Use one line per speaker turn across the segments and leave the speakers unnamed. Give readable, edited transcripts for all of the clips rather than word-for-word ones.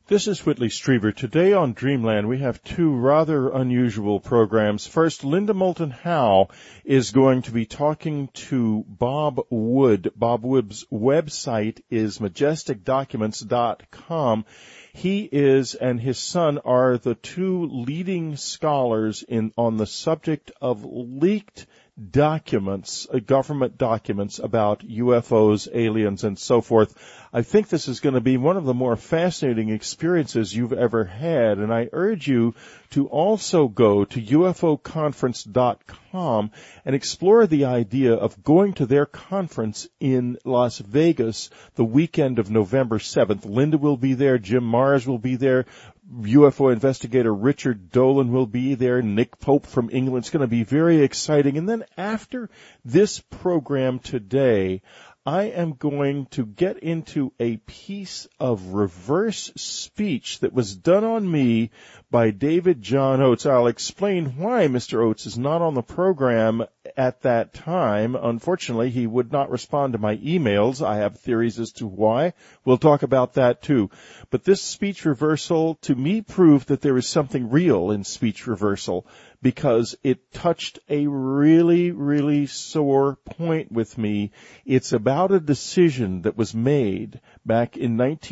This is Whitley Strieber. Today on Dreamland, we have two rather unusual programs. First, Linda Moulton Howe is going to be talking to Bob Wood. Bob Wood's website is majesticdocuments.com. He is and his son are the two leading scholars on the subject of leaked documents, government documents about UFOs, aliens, and so forth. I think this is going to be one of the more fascinating experiences you've ever had, and I urge you to also go to ufoconference.com and explore the idea of going to their conference in Las Vegas the weekend of November 7th. Linda will be there, Jim Mars will be there, UFO investigator Richard Dolan will be there, Nick Pope from England. It's going to be very exciting. And then after this program today, I am going to get into a piece of reverse speech that was done on me by David John Oates. I'll explain why Mr. Oates is not on the program at that time. Unfortunately, he would not respond to my emails. I have theories as to why. We'll talk about that too. But this speech reversal, to me, proved that there is something real in speech reversal, because it touched a really, really sore point with me. It's about a decision that was made back in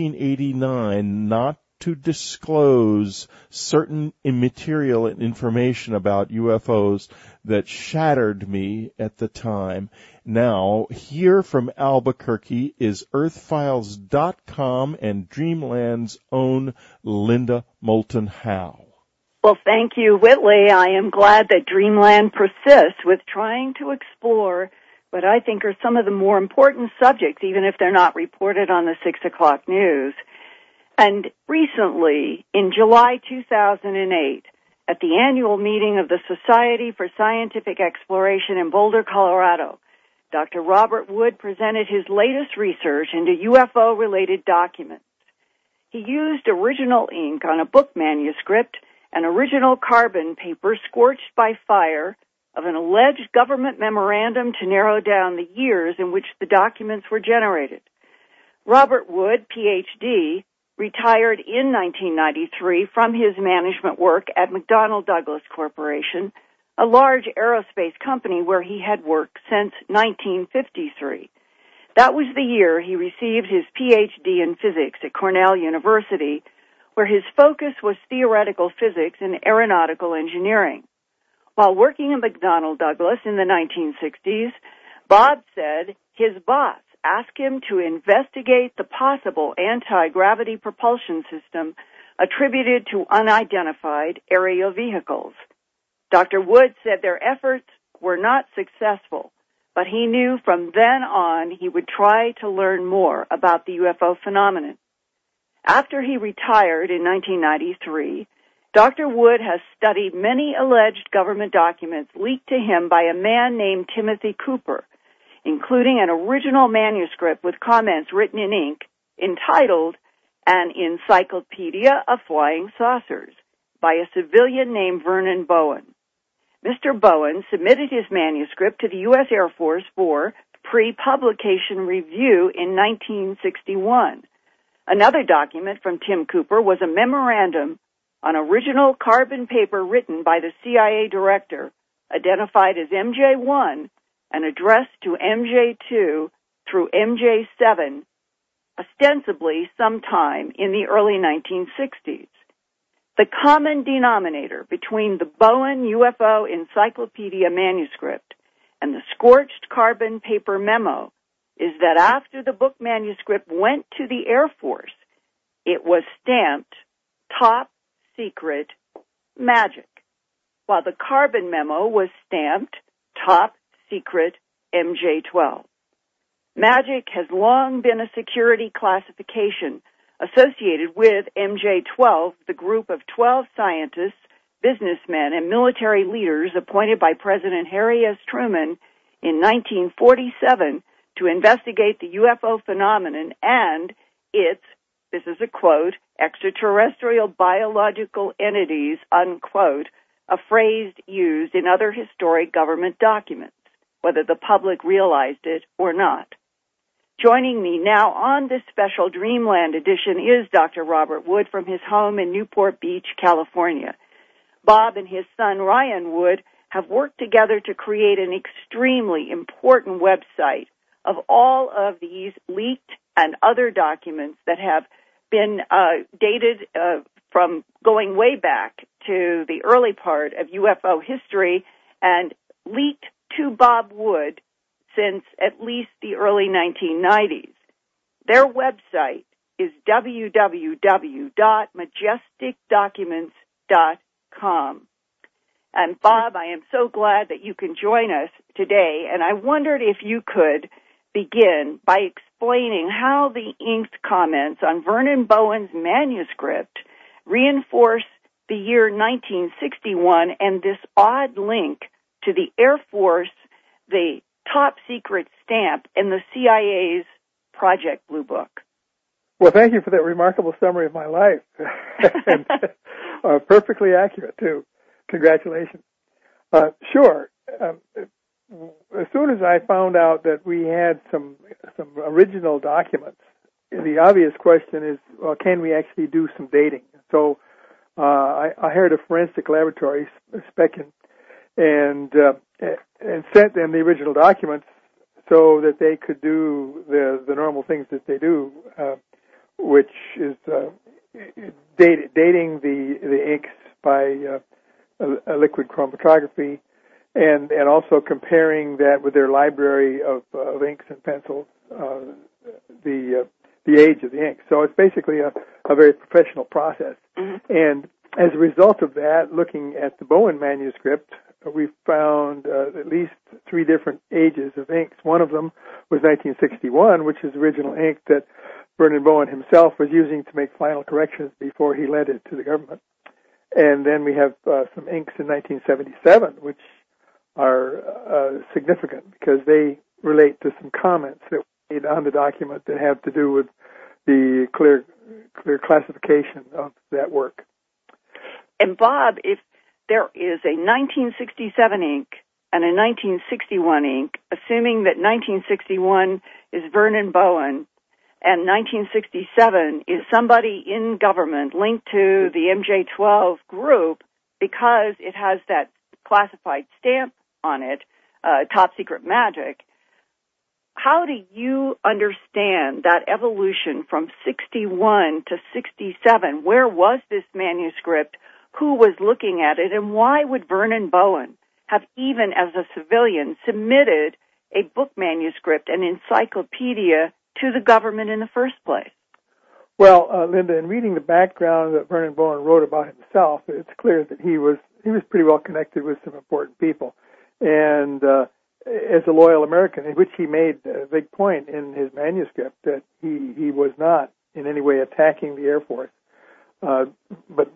1989 not to disclose certain immaterial information about UFOs that shattered me at the time. Now, here from Albuquerque is EarthFiles.com and Dreamland's own Linda Moulton Howe.
Well, thank you, Whitley. I am glad that Dreamland persists with trying to explore what I think are some of the more important subjects, even if they're not reported on the 6 o'clock news. And recently, in July 2008, at the annual meeting of the Society for Scientific Exploration in Boulder, Colorado, Dr. Robert Wood presented his latest research into UFO-related documents. He used original ink on a book manuscript and original carbon paper scorched by fire of an alleged government memorandum to narrow down the years in which the documents were generated. Robert Wood, Ph.D., retired in 1993 from his management work at McDonnell Douglas Corporation, a large aerospace company where he had worked since 1953. That was the year he received his Ph.D. in physics at Cornell University, where his focus was theoretical physics and aeronautical engineering. While working at McDonnell Douglas in the 1960s, Bob said his boss asked him to investigate the possible anti-gravity propulsion system attributed to unidentified aerial vehicles. Dr. Wood said their efforts were not successful, but he knew from then on he would try to learn more about the UFO phenomenon. After he retired in 1993, Dr. Wood has studied many alleged government documents leaked to him by a man named Timothy Cooper, including an original manuscript with comments written in ink entitled An Encyclopedia of Flying Saucers by a civilian named Vernon Bowen. Mr. Bowen submitted his manuscript to the U.S. Air Force for pre-publication review in 1961. Another document from Tim Cooper was a memorandum on original carbon paper written by the CIA director, identified as MJ1 and addressed to MJ2 through MJ7, ostensibly sometime in the early 1960s. The common denominator between the Bowen UFO Encyclopedia manuscript and the scorched carbon paper memo is that after the book manuscript went to the Air Force, it was stamped Top Secret Magic, while the carbon memo was stamped Top Secret MJ12. Magic has long been a security classification associated with MJ12, the group of 12 scientists, businessmen, and military leaders appointed by President Harry S. Truman in 1947 to investigate the UFO phenomenon and its, this is a quote, extraterrestrial biological entities, unquote, a phrase used in other historic government documents, whether the public realized it or not. Joining me now on this special Dreamland edition is Dr. Robert Wood from his home in Newport Beach, California. Bob and his son Ryan Wood have worked together to create an extremely important website of all of these leaked and other documents that have been dated from going way back to the early part of UFO history and leaked to Bob Wood since at least the early 1990s. Their website is www.majesticdocuments.com. And Bob, I am so glad that you can join us today, and I wondered if you could begin by explaining how the inked comments on Vernon Bowen's manuscript reinforce the year 1961 and this odd link to the Air Force, the top secret stamp, and the CIA's Project Blue Book.
Well, thank you for that remarkable summary of my life. And, perfectly accurate, too. Congratulations. Sure. As soon as I found out that we had some original documents, the obvious question is, well, can we actually do some dating? So I hired a forensic laboratory, Specken, and sent them the original documents so that they could do the normal things that they do, which is dating the inks by a liquid chromatography, and also comparing that with their library of inks and pencils, the age of the ink. So it's basically a very professional process. Mm-hmm. And as a result of that, looking at the Bowen manuscript, we found at least 3 different ages of inks. One of them was 1961, which is original ink that Vernon Bowen himself was using to make final corrections before he lent it to the government. And then we have some inks in 1977, which are significant because they relate to some comments that were made on the document that have to do with the clear classification of that work.
And Bob, if there is a 1967 ink and a 1961 ink, assuming that 1961 is Vernon Bowen and 1967 is somebody in government linked to the MJ-12 group because it has that classified stamp on it, top secret magic, how do you understand that evolution from 61 to 67? Where was this manuscript? Who was looking at it? And why would Vernon Bowen have, even as a civilian, submitted a book manuscript, an encyclopedia, to the government in the first place?
Well, Linda, in reading the background that Vernon Bowen wrote about himself, it's clear that he was pretty well connected with some important people. And as a loyal American, in which he made a big point in his manuscript that he was not in any way attacking the Air Force, but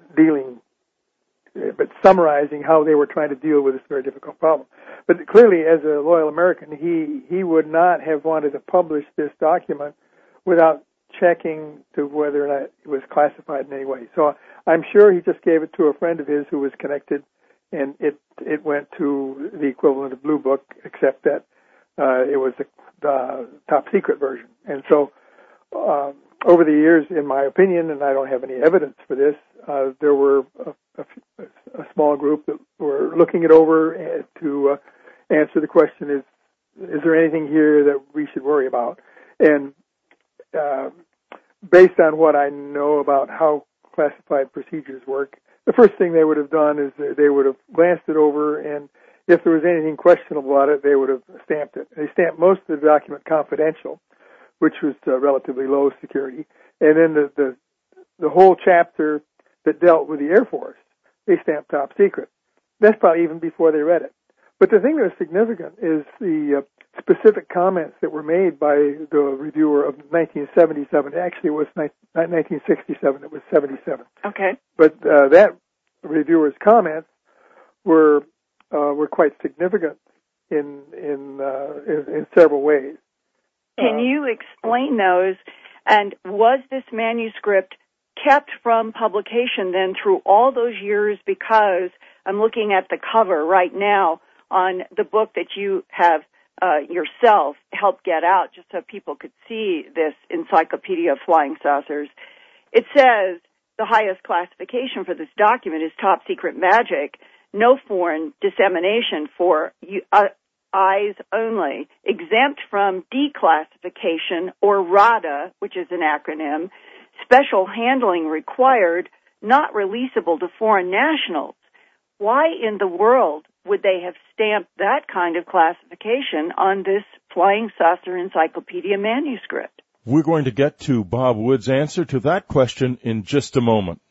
summarizing how they were trying to deal with this very difficult problem. But clearly, as a loyal American, he would not have wanted to publish this document without checking to whether or not it was classified in any way. So I'm sure he just gave it to a friend of his who was connected, and it went to the equivalent of Blue Book, except that it was the top secret version. And so over the years, in my opinion, and I don't have any evidence for this, there were a small group that were looking it over to answer the question, is there anything here that we should worry about? And based on what I know about how classified procedures work, the first thing they would have done is they would have glanced it over, and if there was anything questionable about it, they would have stamped it. They stamped most of the document confidential, which was relatively low security. And then the whole chapter that dealt with the Air Force, they stamped top secret. That's probably even before they read it. But the thing that was significant is the specific comments that were made by the reviewer of 1977. Actually, it was 1967. It was 77.
Okay.
But that reviewer's comments were quite significant in several ways.
Can you explain those? And was this manuscript kept from publication then through all those years? Because I'm looking at the cover right now on the book that you have yourself helped get out just so people could see this Encyclopedia of Flying Saucers. It says the highest classification for this document is top secret magic, no foreign dissemination for eyes only, exempt from declassification or RADA, which is an acronym, special handling required, not releasable to foreign nationals. Why in the world would they have stamped that kind of classification on this Flying Saucer Encyclopedia manuscript?
We're going to get to Bob Wood's answer to that question in just a moment.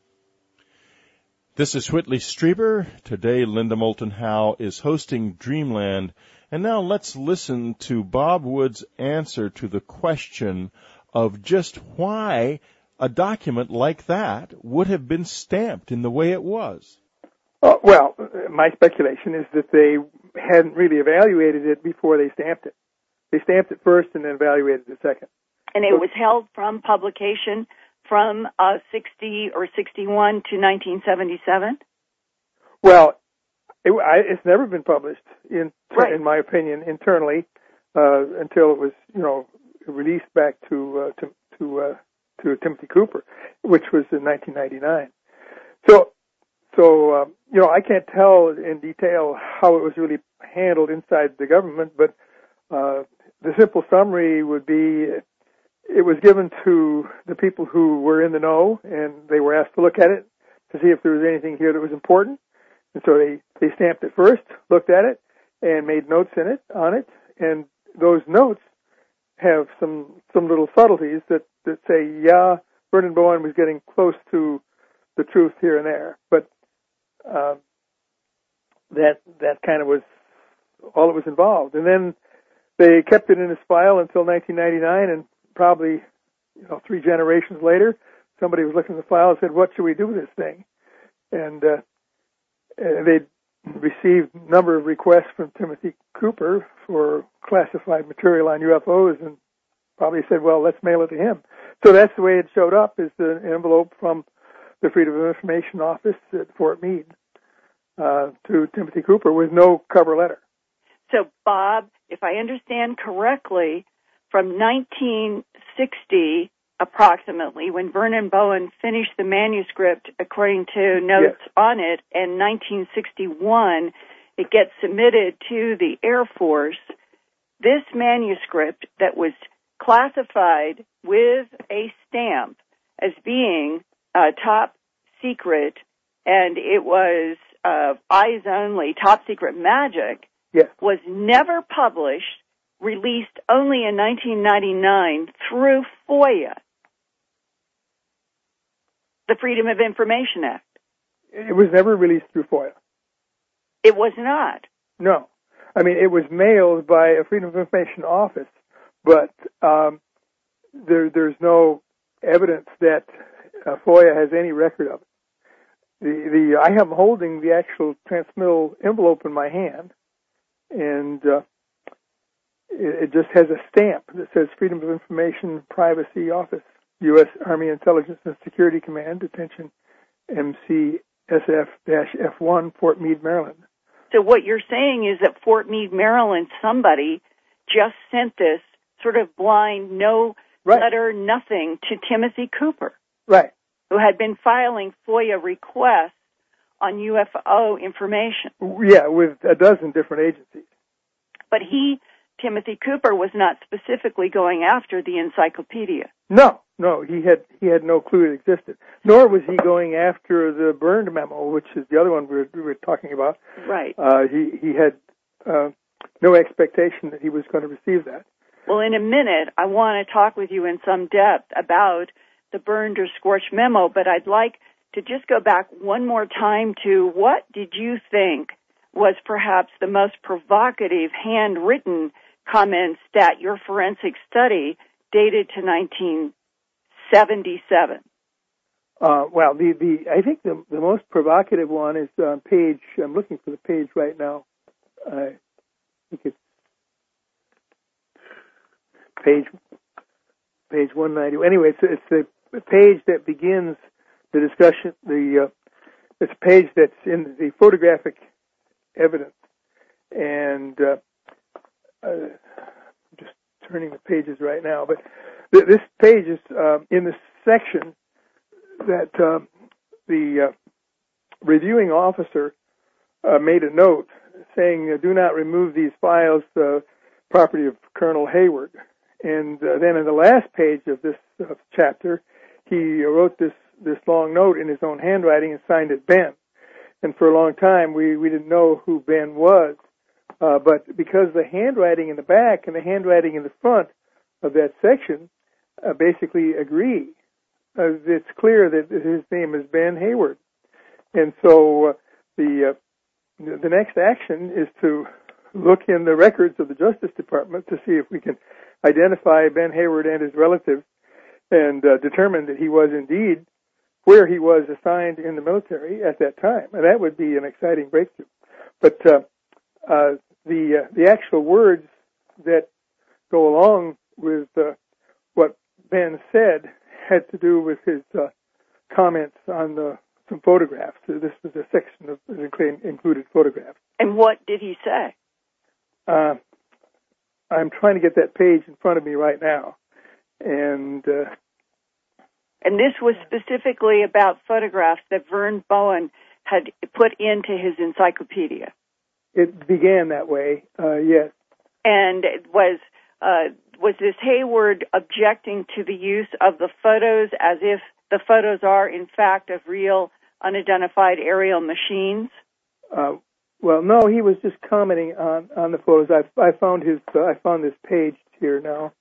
This is Whitley Strieber. Today, Linda Moulton Howe is hosting Dreamland. And now let's listen to Bob Wood's answer to the question of just why a document like that would have been stamped in the way it was.
Well, my speculation is that they hadn't really evaluated it before they stamped it. They stamped it first and then evaluated it second.
And it was held from publication from 60 or 61 to 1977?
Well, it's never been published, in my opinion, internally, until it was, released back to Timothy Cooper, which was in 1999. So, I can't tell in detail how it was really handled inside the government, but the simple summary would be it was given to the people who were in the know, and they were asked to look at it to see if there was anything here that was important. And so they stamped it first, looked at it, and made notes on it, and those notes have some little subtleties that say, yeah, Vernon Bowen was getting close to the truth here and there, but that kind of was all that was involved. And then they kept it in his file until 1999, and probably 3 generations later, somebody was looking at the file and said, "What should we do with this thing?" And they received a number of requests from Timothy Cooper for classified material on UFOs, and probably said, "Well, let's mail it to him." So that's the way it showed up, is the envelope from the Freedom of Information Office at Fort Meade to Timothy Cooper with no cover letter.
So, Bob, if I understand correctly, from 1960 approximately, when Vernon Bowen finished the manuscript according to notes on it, and 1961 it gets submitted to the Air Force, this manuscript that was classified with a stamp as being top secret, and it was eyes only, top secret magic, was never published, released only in 1999 through FOIA, the Freedom of Information Act.
It was never released through FOIA.
It was not.
No. I mean, it was mailed by a Freedom of Information office, but there's no evidence that FOIA has any record of it. I am holding the actual transmittal envelope in my hand, and it just has a stamp that says Freedom of Information Privacy Office, U.S. Army Intelligence and Security Command, Attention MCSF-F1, Fort Meade, Maryland.
So what you're saying is that Fort Meade, Maryland, somebody just sent this sort of blind, no letter, nothing to Timothy Cooper.
Right.
Who had been filing FOIA requests on UFO information.
Yeah, with a dozen different agencies.
But Timothy Cooper, was not specifically going after the encyclopedia. No,
he had no clue it existed. Nor was he going after the Burned memo, which is the other one we were talking about.
Right.
He had no expectation that he was going to receive that.
Well, in a minute, I want to talk with you in some depth about the Burned or Scorched memo, but I'd like to just go back one more time to what did you think was perhaps the most provocative handwritten comments that your forensic study dated to 1977?
Well, I think the most provocative one is on page. I'm looking for the page right now. I think it's page 190. Anyway, it's the page that begins the discussion. It's a page that's in the photographic evidence, and just turning the pages right now, but this page is in the section that the reviewing officer made a note saying, do not remove these files, property of Colonel Hayward. And then in the last page of this chapter, he wrote this long note in his own handwriting and signed it Ben. And for a long time, we didn't know who Ben was. But because the handwriting in the back and the handwriting in the front of that section basically agree, it's clear that his name is Ben Hayward. And so the next action is to look in the records of the Justice Department to see if we can identify Ben Hayward and his relatives and determine that he was indeed where he was assigned in the military at that time. And that would be an exciting breakthrough. But the actual words that go along with what Ben said had to do with his comments on some photographs. So this was a section of included photographs.
And what did he say?
I'm trying to get that page in front of me right now. And
this was specifically about photographs that Vern Bowen had put into his encyclopedia.
It began that way, yes.
And was this Hayward objecting to the use of the photos as if the photos are, in fact, of real unidentified aerial machines?
Well, no, he was just commenting on the photos. I found this page here now.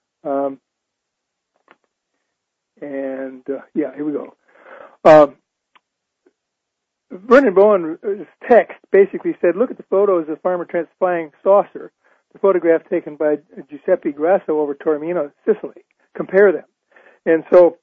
Here we go. Vernon Bowen's text basically said, look at the photos of Farmer Trent's flying saucer, the photograph taken by Giuseppe Grasso over Taormina, Sicily. Compare them. And so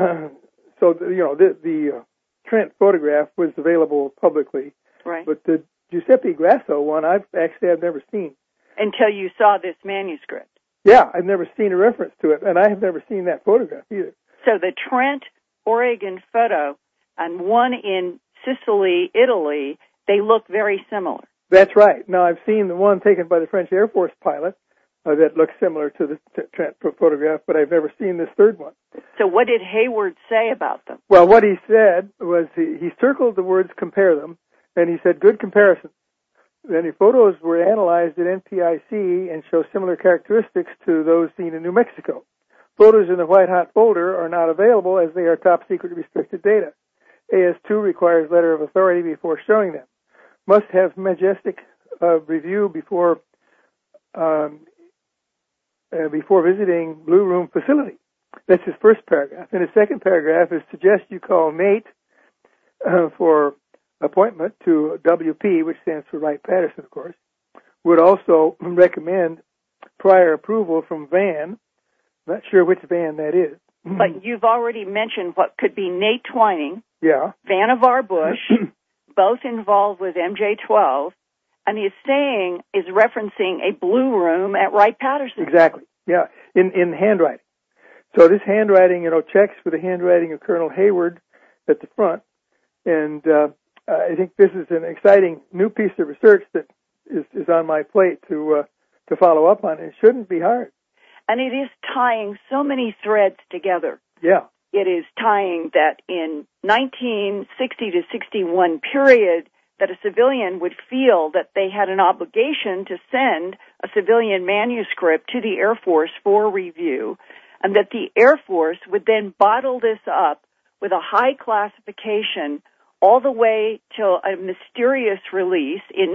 the Trent photograph was available publicly.
Right.
But the Giuseppe Grasso one, I've never seen.
Until you saw this manuscript.
Yeah, I've never seen a reference to it, and I have never seen that photograph either.
So the Trent, Oregon photo and one in Sicily, Italy, they look very similar.
That's right. Now, I've seen the one taken by the French Air Force pilot that looks similar to the Trent photograph, but I've never seen this third one.
So what did Hayward say about them?
Well, what he said was he circled the words compare them, and he said good comparison. Then the photos were analyzed at NPIC and show similar characteristics to those seen in New Mexico. Photos in the white hot folder are not available as they are top secret restricted data. AS2 requires letter of authority before showing them. Must have majestic review before visiting Blue Room facility. That's his first paragraph. And his second paragraph is suggest you call Nate for appointment to WP, which stands for Wright-Patterson, of course. Would also recommend prior approval from Van. Not sure which Van that is.
But you've already mentioned what could be Nate Twining,
yeah,
Vannevar Bush, both involved with MJ-12, and his saying is referencing a Blue Room at Wright-Patterson.
Exactly, yeah, in handwriting. So this handwriting, checks for the handwriting of Colonel Hayward at the front, and I think this is an exciting new piece of research that is on my plate to follow up on. It shouldn't be hard.
And it is tying so many threads together.
Yeah.
It is tying that in 1960 to 61 period that a civilian would feel that they had an obligation to send a civilian manuscript to the Air Force for review, and that the Air Force would then bottle this up with a high classification all the way till a mysterious release in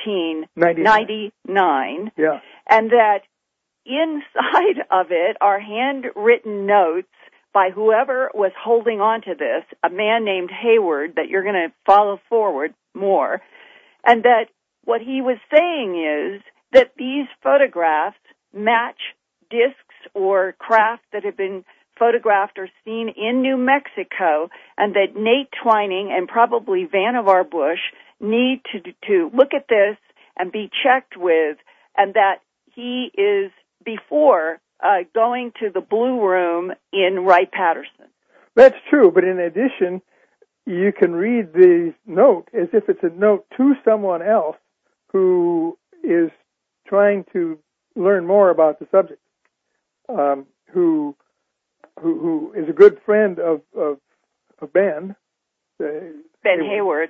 1999.
Yeah.
And that inside of it are handwritten notes by whoever was holding on to this, a man named Hayward, that you're going to follow forward more, and that what he was saying is that these photographs match discs or craft that have been photographed or seen in New Mexico, and that Nate Twining and probably Vannevar Bush need to look at this and be checked with, and that he is before going to the Blue Room in Wright-Patterson.
That's true, but in addition, you can read the note as if it's a note to someone else who is trying to learn more about the subject, who is a good friend of Ben.
Ben Hayward.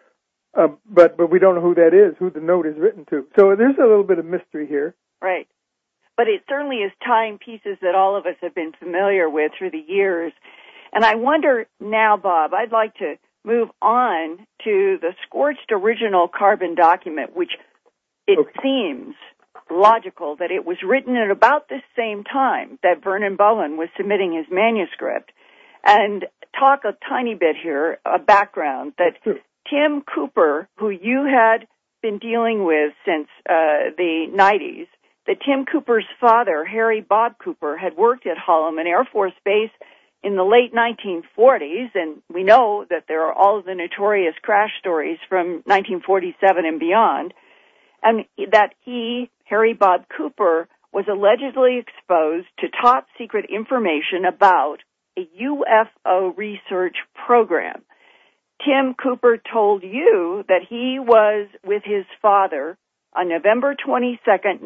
But we don't know who that is, who the note is written to. So there's a little bit of mystery here.
Right. But it certainly is tying pieces that all of us have been familiar with through the years. And I wonder now, Bob, I'd like to move on to the scorched original carbon document, which it seems logical that it was written at about the same time that Vernon Bowen was submitting his manuscript. And talk a tiny bit here, a background, that Tim Cooper, who you had been dealing with since the 90s, that Tim Cooper's father, Harry Bob Cooper, had worked at Holloman Air Force Base in the late 1940s, and we know that there are all of the notorious crash stories from 1947 and beyond, and that he, Harry Bob Cooper, was allegedly exposed to top-secret information about a UFO research program. Tim Cooper told you that he was with his father on November 22nd,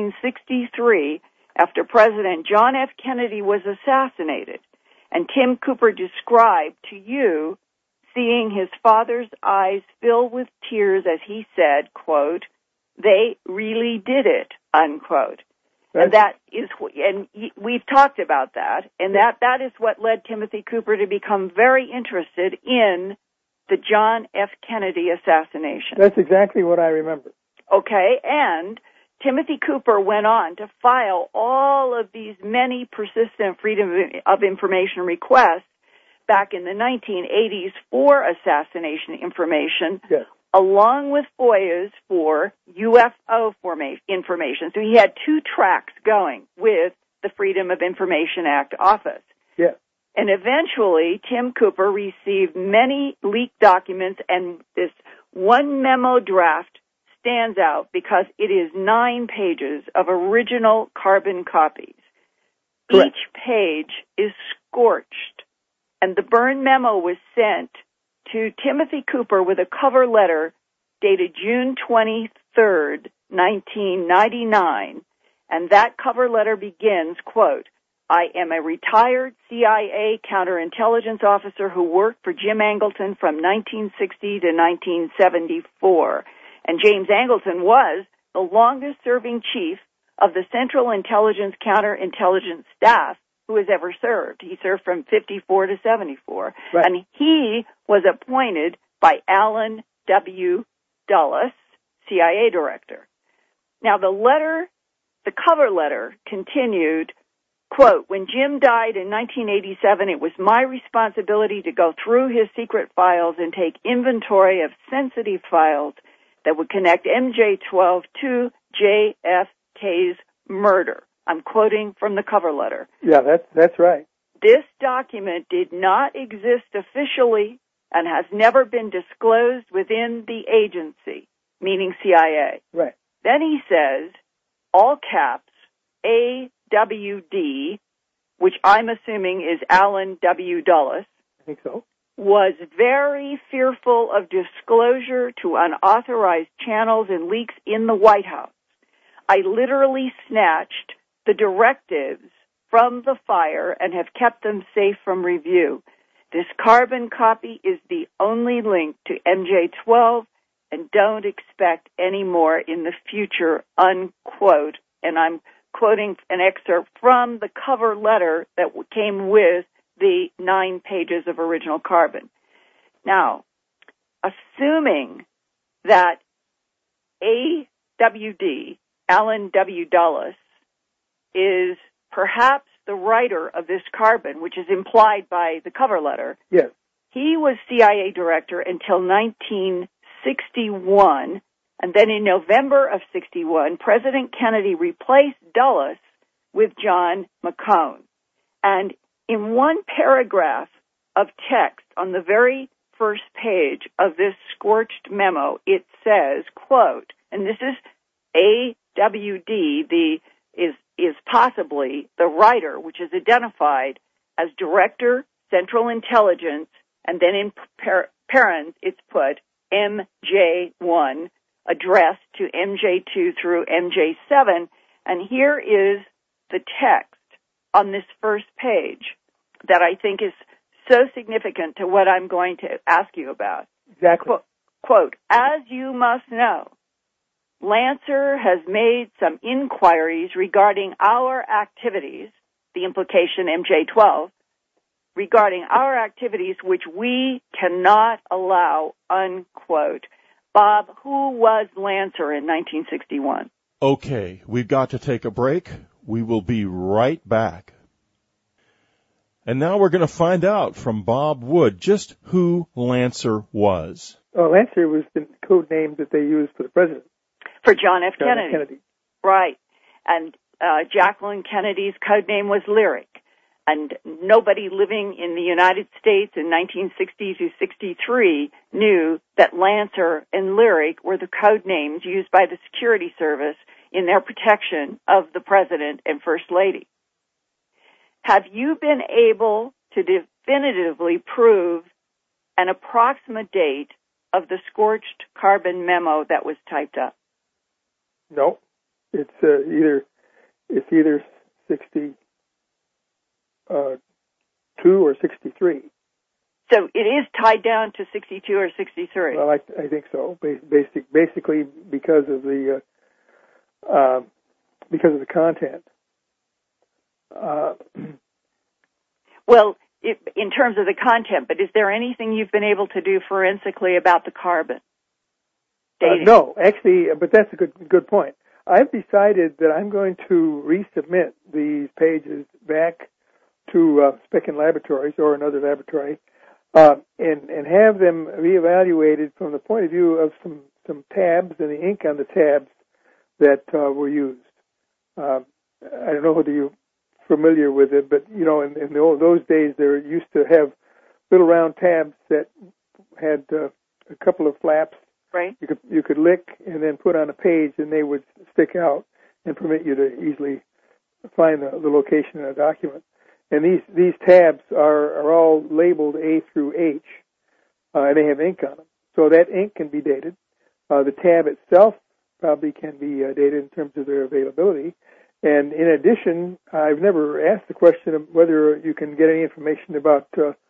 1963, after President John F. Kennedy was assassinated. And Tim Cooper described to you seeing his father's eyes fill with tears as he said, quote, "They really did it," unquote. And that is, and we've talked about that, and that is what led Timothy Cooper to become very interested in the John F. Kennedy assassination.
That's exactly what I remember.
Okay, and Timothy Cooper went on to file all of these many persistent Freedom of Information requests back in the 1980s for assassination information,
yes,
along with FOIAs for UFO information. So he had two tracks going with the Freedom of Information Act office.
Yes.
And eventually, Tim Cooper received many leaked documents, and this one memo draft stands out because it is 9 pages of original carbon copies.
Correct.
Each page is scorched, and the burned memo was sent to Timothy Cooper with a cover letter dated June 23rd, 1999, and that cover letter begins, quote, "I am a retired CIA counterintelligence officer who worked for Jim Angleton from 1960 to 1974. And James Angleton was the longest-serving chief of the Central Intelligence Counterintelligence Staff who has ever served. He served from 54 to 74.
Right.
And he was appointed by Alan W. Dulles, CIA director." Now, the cover letter continued, quote, "When Jim died in 1987, it was my responsibility to go through his secret files and take inventory of sensitive files that would connect MJ-12 to JFK's murder." I'm quoting from the cover letter.
Yeah, that's right.
This document did not exist officially and has never been disclosed within the agency, meaning CIA.
Right.
Then he says, all caps, AWD, which I'm assuming is Alan W. Dulles,
I think so,
was very fearful of disclosure to unauthorized channels and leaks in the White House. I literally snatched the directives from the fire and have kept them safe from review. This carbon copy is the only link to MJ-12, and don't expect any more in the future, unquote. And I'm quoting an excerpt from the cover letter that came with the 9 pages of original carbon. Now, assuming that AWD, Alan W. Dulles, is perhaps the writer of this carbon, which is implied by the cover letter.
Yes.
He was CIA director until 1961, and then in November of 61, President Kennedy replaced Dulles with John McCone. And in one paragraph of text on the very first page of this scorched memo, it says, quote, and this is AWD, is possibly the writer, which is identified as Director, Central Intelligence, and then in parens it's put MJ1, addressed to MJ2 through MJ7, And here is the text on this first page that I think is so significant to what I'm going to ask you about.
Exactly.
Quote, as you must know, Lancer has made some inquiries regarding our activities, the implication MJ-12, regarding our activities which we cannot allow, unquote. Bob, who was Lancer in 1961?
Okay, we've got to take a break. We will be right back. And now we're going to find out from Bob Wood just who Lancer was.
Lancer was the code name that they used for the president.
For John F. Kennedy. Right. And Jacqueline Kennedy's code name was Lyric. And nobody living in the United States in 1960 to 63 knew that Lancer and Lyric were the code names used by the Security Service in their protection of the President and First Lady. Have you been able to definitively prove an approximate date of the scorched carbon memo that was typed up?
No. It's either 62 or 63.
So it is tied down to 62 or 63.
Well, I think so. Basically, because of the content.
Well, in terms of the content, but is there anything you've been able to do forensically about the carbon dating?
No, actually, but that's a good point. I've decided that I'm going to resubmit these pages back to Spicken Laboratories or another laboratory, and have them reevaluated from the point of view of some tabs and the ink on the tabs that were used. I don't know whether you're familiar with it, but in those days they used to have little round tabs that had a couple of flaps.
Right.
You could lick and then put on a page, and they would stick out and permit you to easily find the location in a document. And these tabs are all labeled A through H, and they have ink on them. So that ink can be dated. The tab itself probably can be dated in terms of their availability. And in addition, I've never asked the question of whether you can get any information about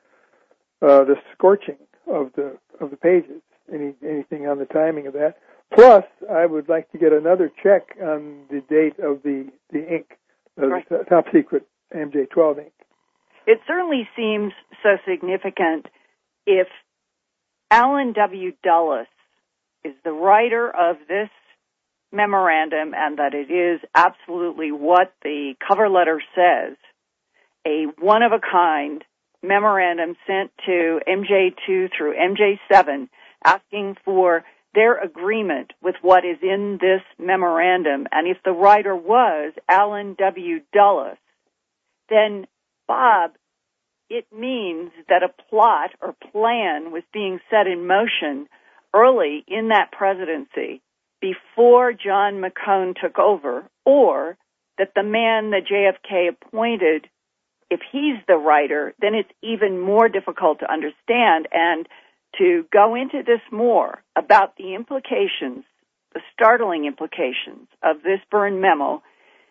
the scorching of the pages. Anything on the timing of that. Plus, I would like to get another check on the date of the ink, the top secret MJ-12 ink.
It certainly seems so significant if Alan W. Dulles is the writer of this memorandum and that it is absolutely what the cover letter says, a one-of-a-kind memorandum sent to MJ2 through MJ7 asking for their agreement with what is in this memorandum. And if the writer was Alan W. Dulles, then, Bob, it means that a plot or plan was being set in motion early in that presidency before John McCone took over, or that the man that JFK appointed, if he's the writer, then it's even more difficult to understand. And to go into this more about the implications, the startling implications of this Byrne memo,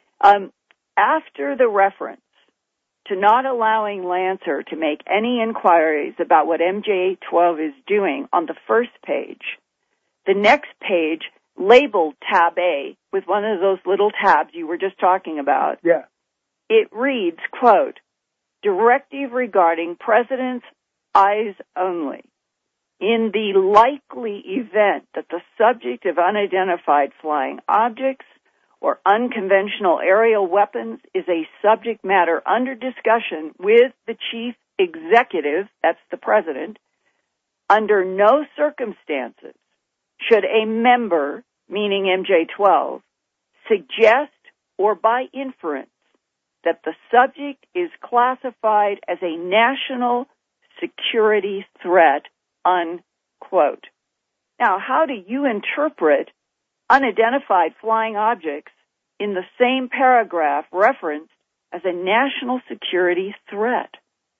after the reference to not allowing Lancer to make any inquiries about what MJ-12 is doing on the first page, the next page labeled tab A with one of those little tabs you were just talking about.
Yeah.
It reads, quote, directive regarding President's eyes only. In the likely event that the subject of unidentified flying objects or unconventional aerial weapons is a subject matter under discussion with the chief executive, that's the president, under no circumstances should a member, meaning MJ-12, suggest or by inference that the subject is classified as a national security threat, unquote. Now, how do you interpret unidentified flying objects in the same paragraph referenced as a national security threat?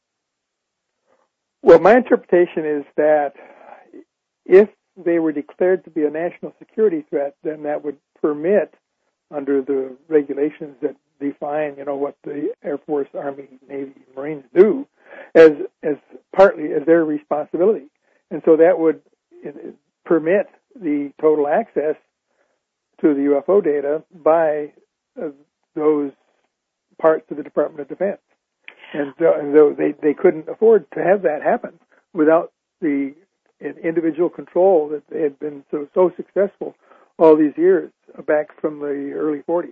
Well, my interpretation is that if they were declared to be a national security threat, then that would permit under the regulations that define, what the Air Force, Army, Navy, Marines do as partly as their responsibility. And so that would permit the total access to the UFO data by those parts of the Department of Defense. And they couldn't afford to have that happen without the individual control that they had been so successful all these years back from the early 40s.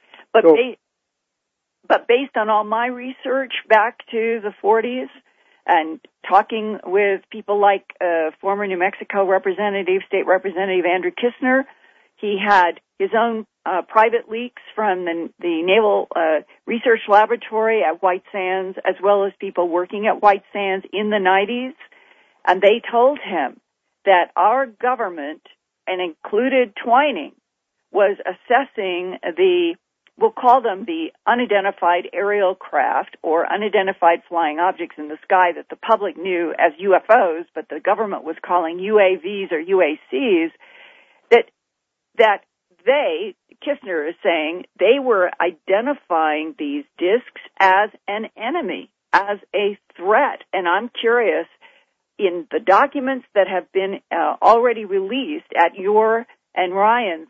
But based on all my research back to the 40s and talking with people like former New Mexico State Representative Andrew Kistner, he had his own private leaks from the Naval Research Laboratory at White Sands, as well as people working at White Sands in the 90s, and they told him that our government, and included Twining, was assessing we'll call them the unidentified aerial craft or unidentified flying objects in the sky that the public knew as UFOs, but the government was calling UAVs or UACs, that Kistner is saying, they were identifying these disks as an enemy, as a threat. And I'm curious, in the documents that have been already released at your and Ryan's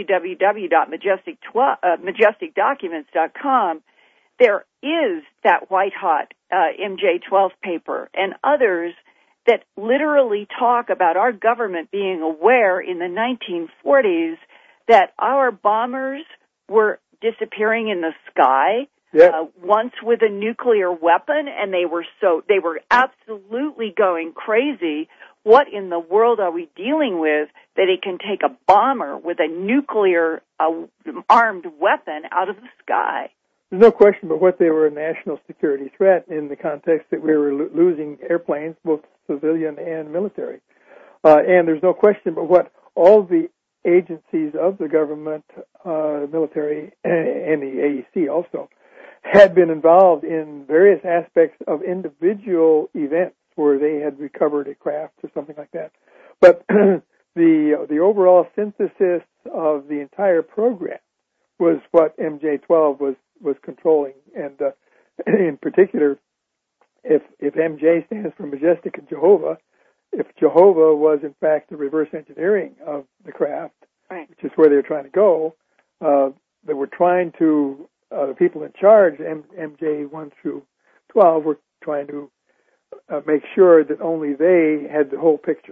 www.majesticdocuments.com, there is that white-hot MJ-12 paper and others that literally talk about our government being aware in the 1940s that our bombers were disappearing in the sky, once with a nuclear weapon, and they were absolutely going crazy. What in the world are we dealing with that it can take a bomber with a nuclear armed weapon out of the sky?
There's no question but what they were a national security threat in the context that we were losing airplanes, both civilian and military. And there's no question but what all the agencies of the government, military, and the AEC also, had been involved in various aspects of individual events where they had recovered a craft or something like that. But the overall synthesis of the entire program was what MJ-12 was controlling. And in particular, if MJ stands for Majestic and Jehovah, if Jehovah was in fact the reverse engineering of the craft,
right,
which is where they're trying to go, they were trying to, the people in charge, MJ 1 through 12, were trying to make sure that only they had the whole picture,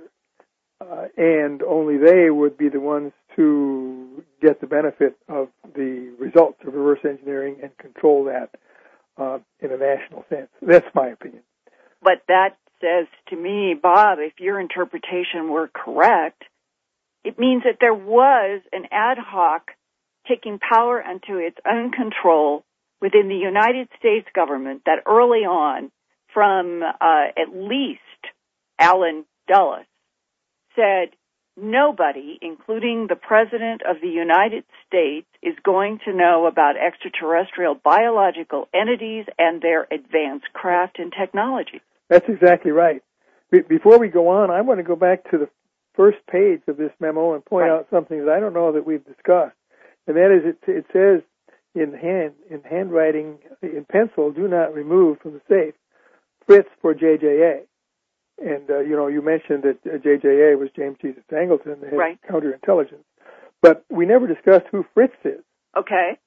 and only they would be the ones to get the benefit of the results of reverse engineering and control that in a national sense. That's my opinion.
But that says to me, Bob, if your interpretation were correct, it means that there was an ad hoc taking power into its own control within the United States government that early on, from at least Allen Dulles, said nobody, including the President of the United States, is going to know about extraterrestrial biological entities and their advanced craft and technology.
That's exactly right. Before we go on, I want to go back to the first page of this memo and point out something that I don't know that we've discussed. And that is, it says in handwriting, in pencil, do not remove from the safe, Fritz for JJA. And, you mentioned that JJA was James Jesus Angleton, the head of counterintelligence. But we never discussed who Fritz is.
Okay.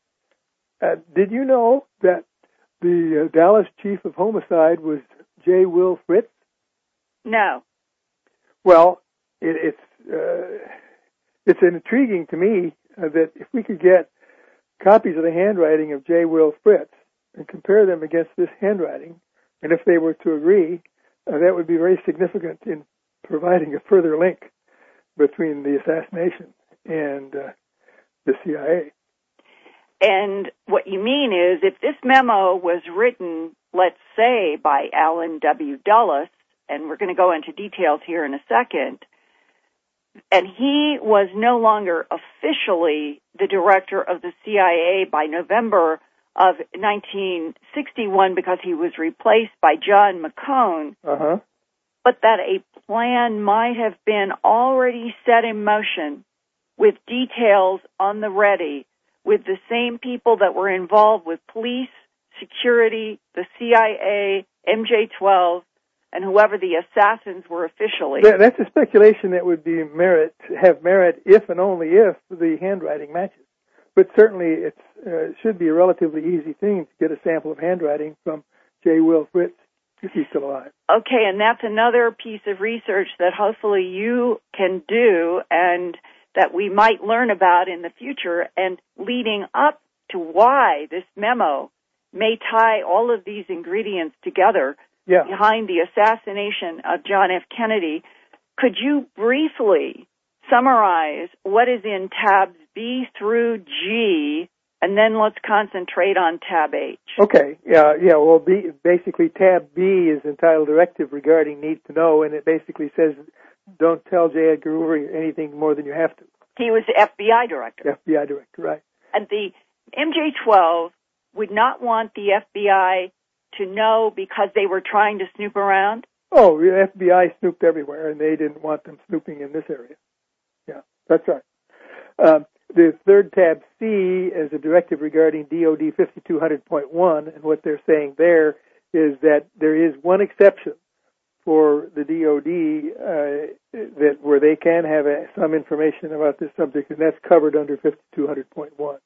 Did you know that the Dallas chief of homicide was J. Will Fritz?
No.
Well, it's intriguing to me that if we could get copies of the handwriting of J. Will Fritz and compare them against this handwriting, and if they were to agree, that would be very significant in providing a further link between the assassination and the CIA.
And what you mean is, if this memo was written, let's say, by Allen W. Dulles, and we're going to go into details here in a second, and he was no longer officially the director of the CIA by November of 1961 because he was replaced by John McCone, but that a plan might have been already set in motion with details on the ready with the same people that were involved with police, security, the CIA, MJ-12, and whoever the assassins were officially.
That's a speculation that would have merit if and only if the handwriting matches. But certainly it should be a relatively easy thing to get a sample of handwriting from J. Will Fritz if he's still alive.
Okay, and that's another piece of research that hopefully you can do and that we might learn about in the future, and leading up to why this memo may tie all of these ingredients together behind the assassination of John F. Kennedy. Could you briefly summarize what is in tabs B through G, and then let's concentrate on tab H?
Okay. Well, basically tab B is entitled Directive Regarding Need to Know, and it basically says don't tell J. Edgar Hoover anything more than you have to.
He was the FBI director.
FBI director, right.
And the MJ-12 would not want the FBI to know because they were trying to snoop around?
Oh, the FBI snooped everywhere, and they didn't want them snooping in this area. Yeah, that's right. The third tab C is a directive regarding DOD 5200.1, and what they're saying there is that there is one exception for the DOD that where they can have some information about this subject, and that's covered under 5200.1.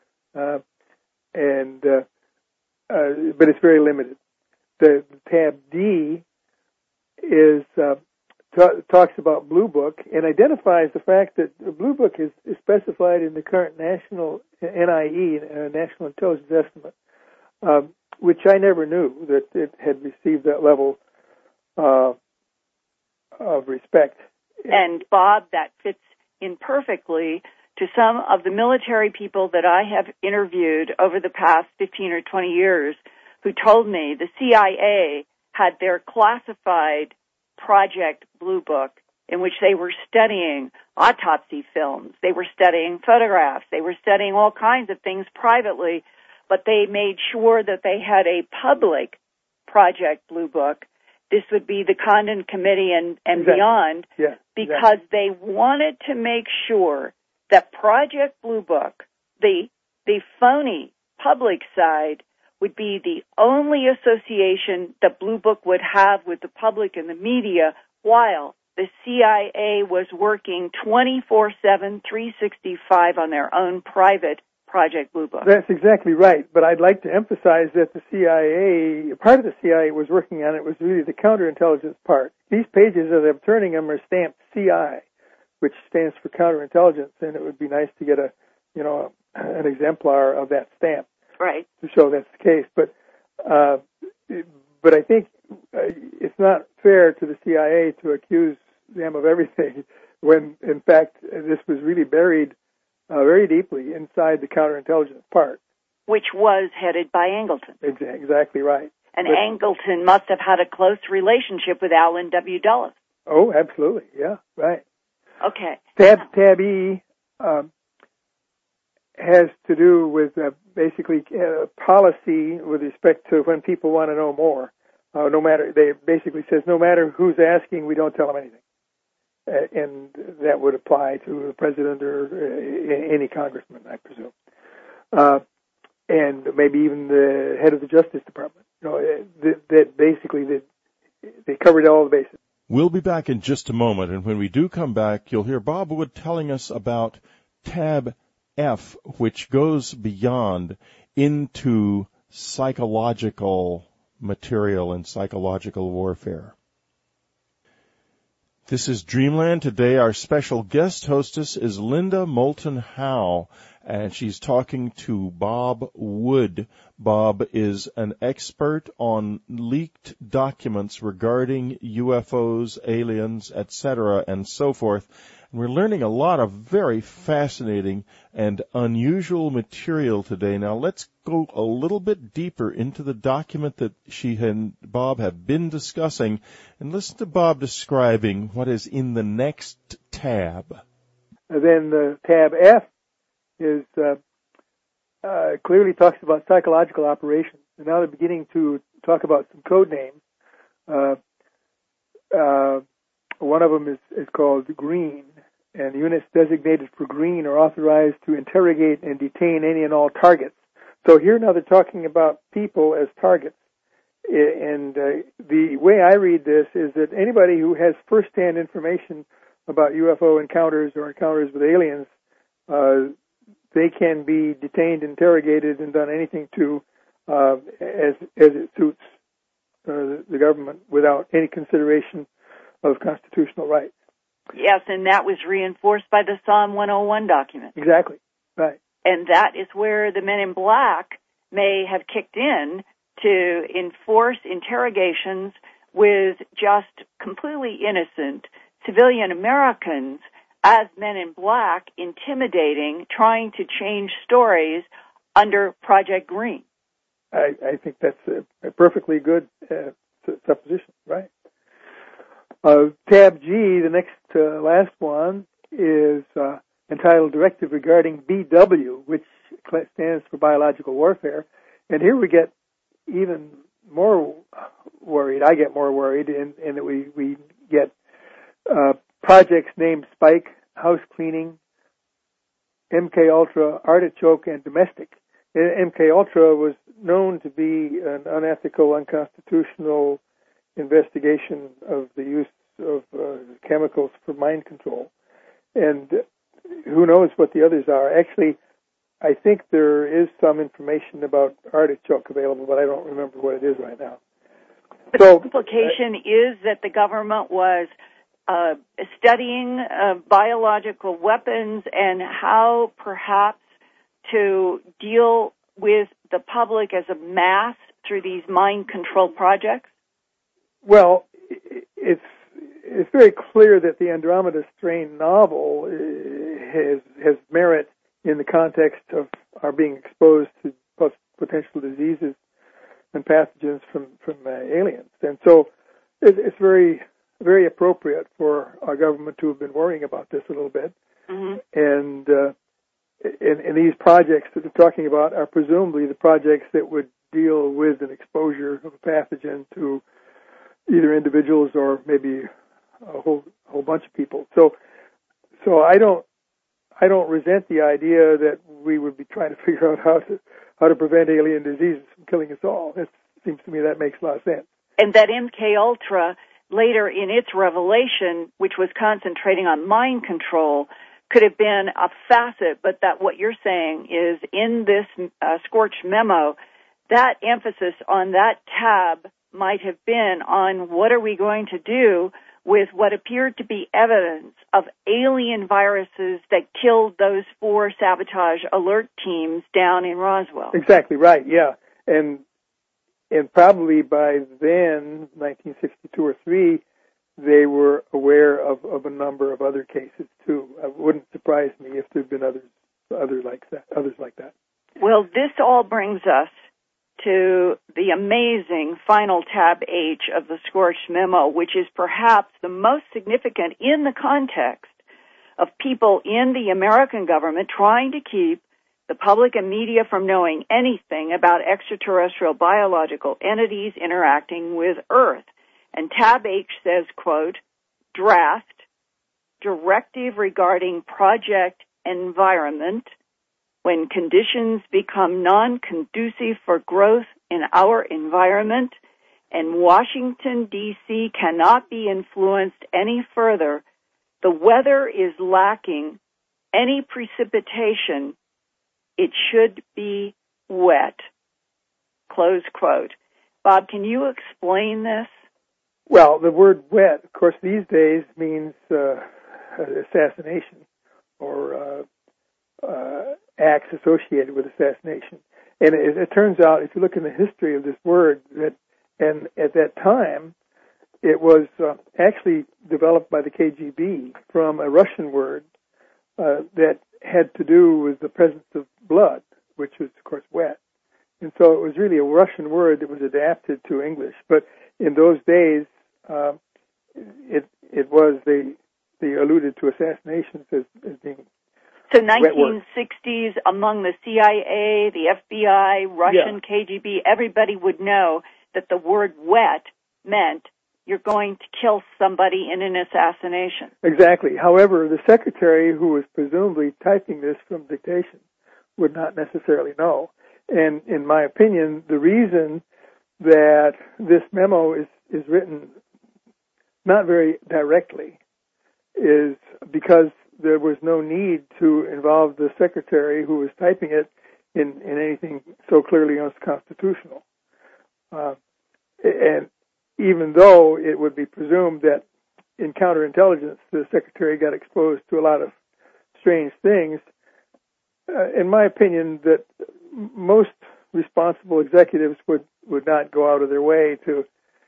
But it's very limited. The tab D is talks about Blue Book and identifies the fact that the Blue Book is specified in the current national NIE, National Intelligence Estimate, which I never knew that it had received that level of respect.
And Bob, that fits in perfectly to some of the military people that I have interviewed over the past 15 or 20 years who told me the CIA had their classified Project Blue Book in which they were studying autopsy films, they were studying photographs, they were studying all kinds of things privately, but they made sure that they had a public Project Blue Book. This would be the Condon Committee and
exactly.
Beyond, because
exactly.
they wanted to make sure that Project Blue Book, the phony public side, would be the only association that Blue Book would have with the public and the media, while the CIA was working 24/7, 365 on their own private Project Blue Book.
That's exactly right, but I'd like to emphasize that the CIA, part of the CIA was working on it was really the counterintelligence part. These pages, as I'm turning them, are stamped CI, which stands for counterintelligence, and it would be nice to get an exemplar of that stamp.
Right.
To show that's the case. But I think it's not fair to the CIA to accuse them of everything when, in fact, this was really buried very deeply inside the counterintelligence part.
Which was headed by Angleton.
Exactly right.
And Angleton must have had a close relationship with Alan W. Dulles.
Oh, absolutely. Yeah, right.
Okay.
Tab E has to do with basically policy with respect to when people want to know more. They basically says no matter who's asking, we don't tell them anything, and that would apply to the president or any congressman, I presume, and maybe even the head of the Justice Department. That basically they covered all the bases.
We'll be back in just a moment, and when we do come back, you'll hear Bob Wood telling us about tab F, which goes beyond into psychological material and psychological warfare. This is Dreamland. Today our special guest hostess is Linda Moulton Howe, and she's talking to Bob Wood. Bob is an expert on leaked documents regarding UFOs, aliens, etc., and so forth. And we're learning a lot of very fascinating and unusual material today. Now let's go a little bit deeper into the document that she and Bob have been discussing, and listen to Bob describing what is in the next tab.
Then the tab F is clearly talks about psychological operations, and now they're beginning to talk about some code names. One of them is called Green, and units designated for green are authorized to interrogate and detain any and all targets. So here now they're talking about people as targets. And the way I read this is that anybody who has first-hand information about UFO encounters or encounters with aliens, they can be detained, interrogated, and done anything to as it suits the government without any consideration of constitutional rights.
Yes, and that was reinforced by the Psalm 101 document.
Exactly, right.
And that is where the Men in Black may have kicked in to enforce interrogations with just completely innocent civilian Americans as Men in Black, intimidating, trying to change stories under Project Green.
I think that's a perfectly good supposition, right? Tab G, the next last one, is entitled Directive Regarding BW, which stands for Biological Warfare. And here we get even more worried. I get more worried in that we get projects named Spike, House Cleaning, MK Ultra, Artichoke, and Domestic. MK Ultra was known to be an unethical, unconstitutional investigation of the use of chemicals for mind control. And who knows what the others are. Actually, I think there is some information about Artichoke available, but I don't remember what it is right now.
The implication is that the government was studying biological weapons and how perhaps to deal with the public as a mass through these mind control projects?
Well, it's very clear that the Andromeda Strain novel has merit in the context of our being exposed to potential diseases and pathogens from aliens. And so it's very, very appropriate for our government to have been worrying about this a little bit. Mm-hmm. And these projects that they're talking about are presumably the projects that would deal with an exposure of a pathogen to either individuals or maybe a whole bunch of people. So I don't resent the idea that we would be trying to figure out how to prevent alien diseases from killing us all. It seems to me that makes a lot of sense.
And that MK Ultra later in its revelation, which was concentrating on mind control, could have been a facet, but that what you're saying is in this Scorch memo, that emphasis on that tab might have been on what are we going to do with what appeared to be evidence of alien viruses that killed those 4 sabotage alert teams down in Roswell.
Exactly right, yeah. And probably by then, 1962 or 3, they were aware of a number of other cases too. It wouldn't surprise me if there'd been others like that.
Well, this all brings us to the amazing final tab H of the Scorched Memo, which is perhaps the most significant in the context of people in the American government trying to keep the public and media from knowing anything about extraterrestrial biological entities interacting with Earth. And tab H says, quote, draft, directive regarding project environment, when conditions become non-conducive for growth in our environment and Washington, D.C. cannot be influenced any further, the weather is lacking any precipitation, it should be wet, close quote. Bob, can you explain this?
Well, the word wet, of course, these days means assassination or acts associated with assassination. And it turns out, if you look in the history of this word, and at that time, it was actually developed by the KGB from a Russian word that had to do with the presence of blood, which was, of course, wet. And so it was really a Russian word that was adapted to English. But in those days, it was, they alluded to assassinations as being
so 1960s, among the CIA, the FBI, Russian KGB, everybody would know that the word wet meant you're going to kill somebody in an assassination.
Exactly. However, the secretary who was presumably typing this from dictation would not necessarily know. And in my opinion, the reason that this memo is written not very directly is because there was no need to involve the secretary who was typing it in anything so clearly unconstitutional. And even though it would be presumed that in counterintelligence the secretary got exposed to a lot of strange things, in my opinion, that most responsible executives would not go out of their way to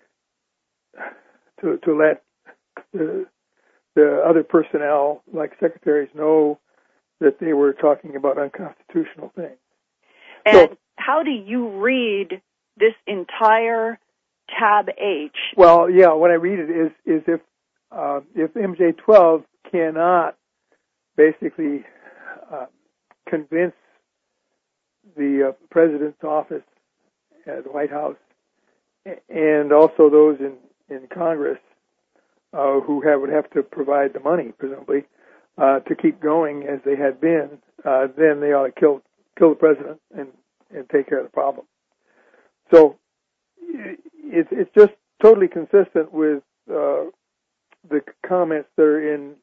let the other personnel, like secretaries, know that they were talking about unconstitutional things.
And so, how do you read this entire tab H?
Well, yeah, when I read it is if MJ-12 cannot basically convince the president's office at the White House and also those in Congress who would have to provide the money, presumably, to keep going as they had been, then they ought to kill the president and take care of the problem. So it's just totally consistent with the comments that are in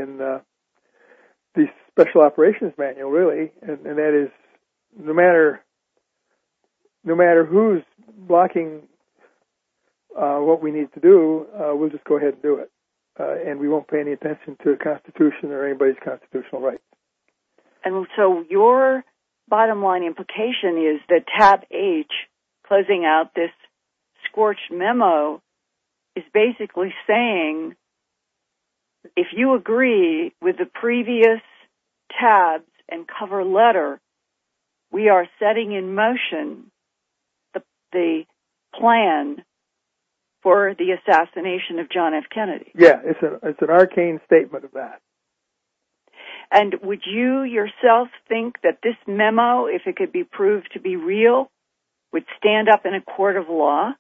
the Special Operations Manual, really, and that is no matter who's blocking what we need to do, we'll just go ahead and do it, and we won't pay any attention to the Constitution or anybody's constitutional rights.
And so your bottom line implication is that tab H, closing out this scorched memo, is basically saying, if you agree with the previous tabs and cover letter, we are setting in motion the plan for the assassination of John F. Kennedy.
Yeah, it's an arcane statement of that.
And would you yourself think that this memo, if it could be proved to be real, would stand up in a court of law?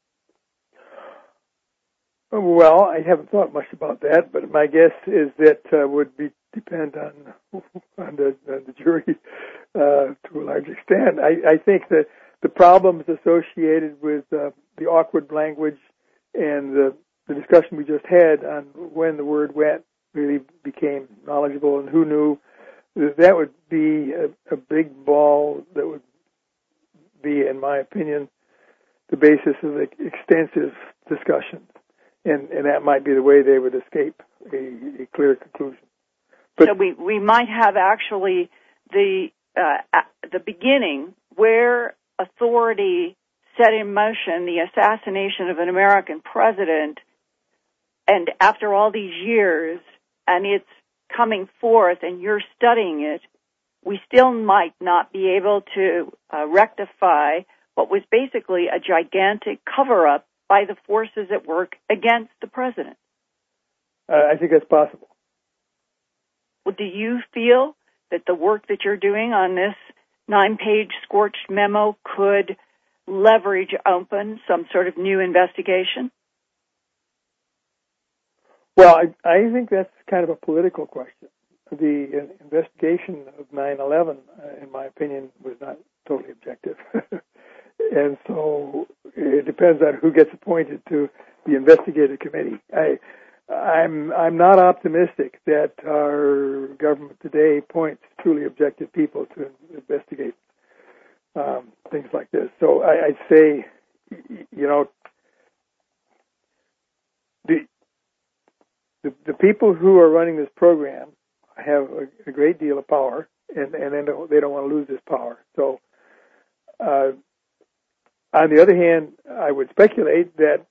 Well, I haven't thought much about that, but my guess is that would depend on the jury to a large extent. I think that the problems associated with the awkward language and the discussion we just had on when the word wet really became knowledgeable and who knew, that would be a big ball that would be, in my opinion, the basis of extensive discussions. And that might be the way they would escape a clear conclusion. But
so we might have actually the beginning where authority set in motion the assassination of an American president, and after all these years, and it's coming forth and you're studying it, we still might not be able to rectify what was basically a gigantic cover-up by the forces at work against the president.
I think that's possible.
Well, do you feel that the work that you're doing on this 9-page scorched memo could leverage open some sort of new investigation?
Well, I think that's kind of a political question. The investigation of 9/11, in my opinion, was not totally objective. And so it depends on who gets appointed to the investigative committee. I'm not optimistic that our government today appoints truly objective people to investigate things like this. So I'd say, the people who are running this program have a great deal of power, and they don't want to lose this power. So, on the other hand, I would speculate that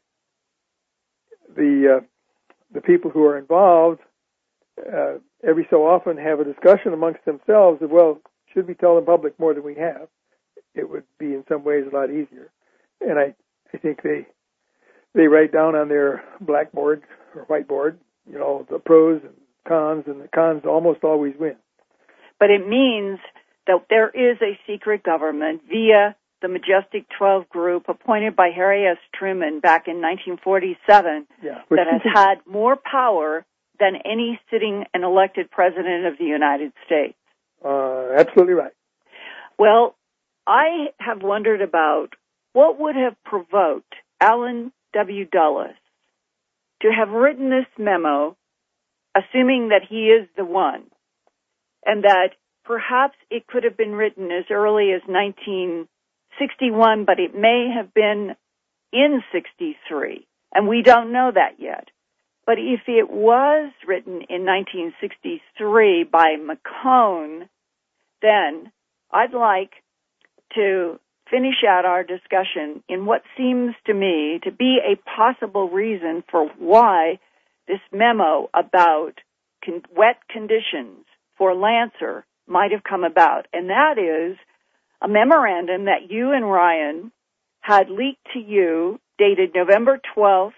the people who are involved every so often have a discussion amongst themselves of, well, should we tell the public more than we have? It would be in some ways a lot easier. And I think they write down on their blackboard or whiteboard, the pros and the cons almost always win.
But it means that there is a secret government via the Majestic 12 group appointed by Harry S. Truman back in 1947 that has had more power than any sitting and elected president of the United States.
Absolutely right.
Well, I have wondered about what would have provoked Allen W. Dulles to have written this memo, assuming that he is the one, and that perhaps it could have been written as early as 1961, but it may have been in 63, and we don't know that yet. But if it was written in 1963 by McCone, then I'd like to finish out our discussion in what seems to me to be a possible reason for why this memo about wet conditions for Lancer might have come about. And that is a memorandum that you and Ryan had leaked to you, dated November 12th,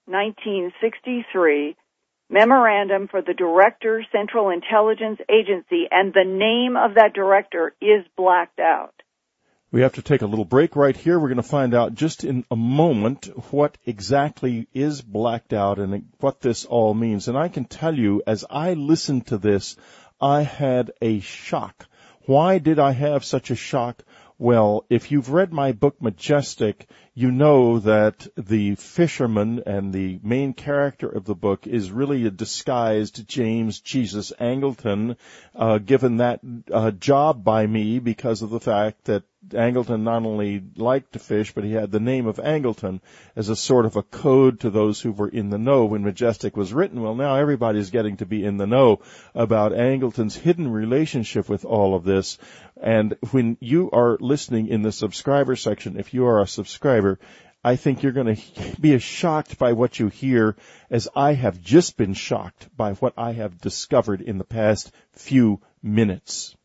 1963, memorandum for the Director, Central Intelligence Agency, and the name of that director is blacked out.
We have to take a little break right here. We're going to find out just in a moment what exactly is blacked out and what this all means. And I can tell you, as I listened to this, I had a shock. Why did I have such a shock? Well, if you've read my book, Majestic, you know that the fisherman and the main character of the book is really a disguised James Jesus Angleton, given that job by me because of the fact that Angleton not only liked to fish, but he had the name of Angleton as a sort of a code to those who were in the know when Majestic was written. Well, now everybody's getting to be in the know about Angleton's hidden relationship with all of this. And when you are listening in the subscriber section, if you are a subscriber, I think you're going to be as shocked by what you hear as I have just been shocked by what I have discovered in the past few minutes.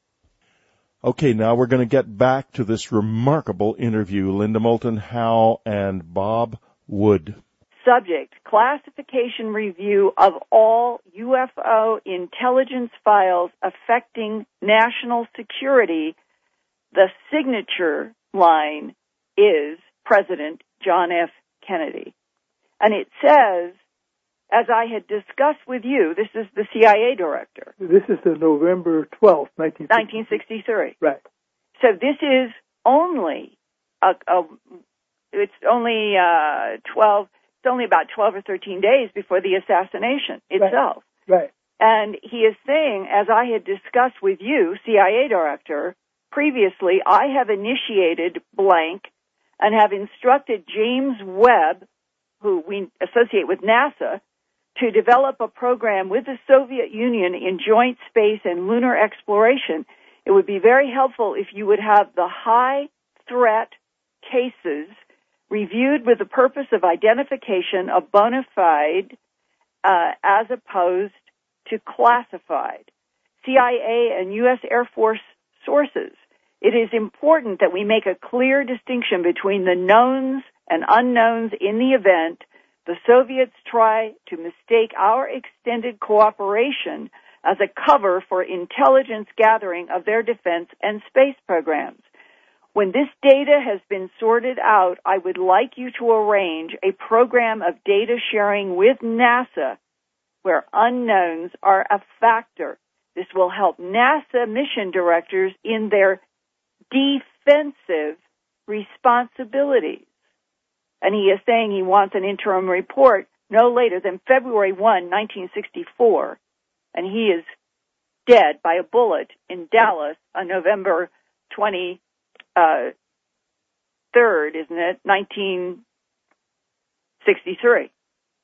Okay, now we're going to get back to this remarkable interview. Linda Moulton Howe and Bob Wood.
Subject, classification review of all UFO intelligence files affecting national security. The signature line is President John F. Kennedy. And it says, as I had discussed with you, this is the CIA director.
This is the November 12th,
1963.
Right.
So this is only it's only about 12 or 13 days before the assassination itself.
Right.
And he is saying, as I had discussed with you, CIA director, previously, I have initiated blank and have instructed James Webb, who we associate with NASA, to develop a program with the Soviet Union in joint space and lunar exploration. It would be very helpful if you would have the high threat cases reviewed with the purpose of identification of bona fide as opposed to classified. CIA and U.S. Air Force sources. It is important that we make a clear distinction between the knowns and unknowns in the event the Soviets try to mistake our extended cooperation as a cover for intelligence gathering of their defense and space programs. When this data has been sorted out, I would like you to arrange a program of data sharing with NASA where unknowns are a factor. This will help NASA mission directors in their defensive responsibilities. And he is saying he wants an interim report no later than February 1, 1964. And he is dead by a bullet in Dallas on November 23rd, isn't it? 1963.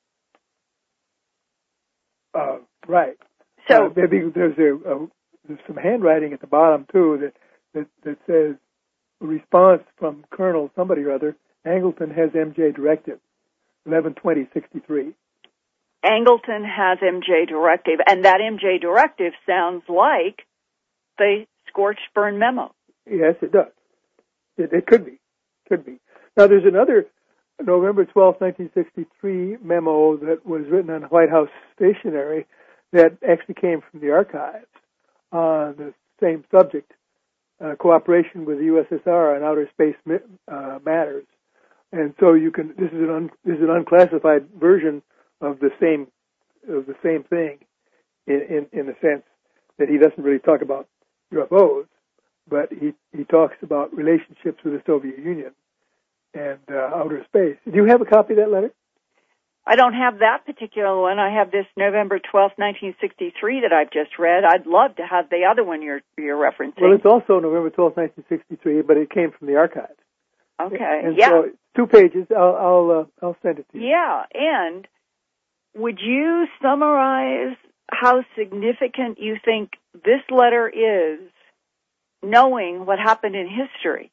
Right.
So
there's some handwriting at the bottom too that says a response from Colonel somebody or other. Angleton has MJ directive, 11/20/63.
Angleton has MJ directive, and that MJ directive sounds like the scorched burn memo.
Yes, it does. It could be. Now, there's another November 12, 1963 memo that was written on White House stationery that actually came from the archives on the same subject. cooperation with the USSR on outer space matters. And so this is an unclassified version of the same thing in the sense that he doesn't really talk about UFOs, but he talks about relationships with the Soviet Union and outer space. Do you have a copy of that letter?
I don't have that particular one. I have this November 12th, 1963 that I've just read. I'd love to have the other one you're referencing.
Well, it's also November 12th, 1963, but it came from the archives.
Okay.
And so 2 pages. I'll send it to you.
Yeah, and would you summarize how significant you think this letter is, knowing what happened in history?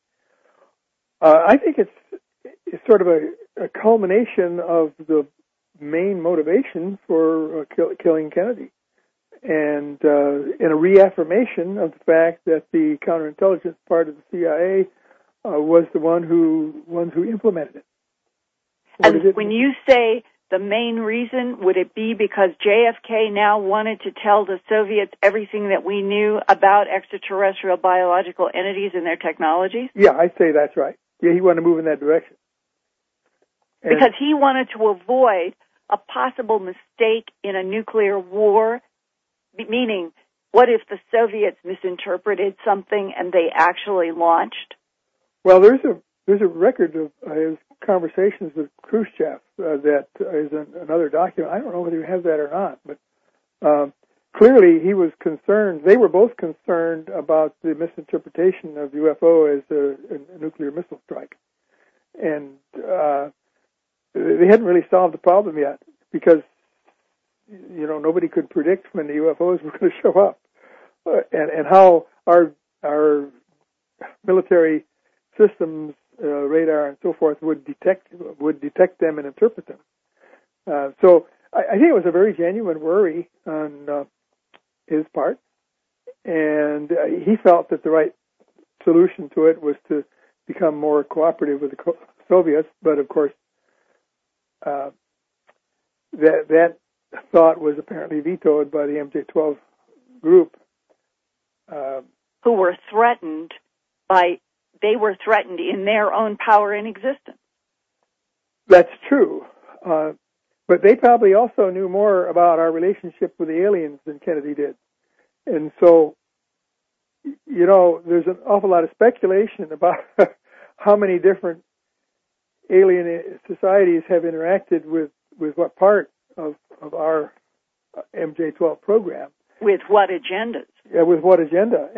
I think it's sort of a culmination of the main motivation for killing Kennedy, and a reaffirmation of the fact that the counterintelligence part of the CIA was the ones who implemented it.
And when you say the main reason, would it be because JFK now wanted to tell the Soviets everything that we knew about extraterrestrial biological entities and their technologies?
Yeah, I'd say that's right. Yeah, he wanted to move in that direction.
Because he wanted to avoid a possible mistake in a nuclear war, meaning what if the Soviets misinterpreted something and they actually launched?
Well, there's a record of his conversations with Khrushchev that is another document. I don't know whether you have that or not, but clearly he was concerned. They were both concerned about the misinterpretation of UFO as a nuclear missile strike. And they hadn't really solved the problem yet because, nobody could predict when the UFOs were going to show up and how our military systems, radar and so forth, would detect them and interpret them. So I think it was a very genuine worry on his part, and he felt that the right solution to it was to become more cooperative with the Soviets. But of course, that thought was apparently vetoed by the MJ-12 group,
who were threatened they were threatened in their own power and existence.
That's true. But they probably also knew more about our relationship with the aliens than Kennedy did. And so, there's an awful lot of speculation about how many different alien societies have interacted with what part of our MJ-12 program.
With what agendas?
Yeah, with what agenda.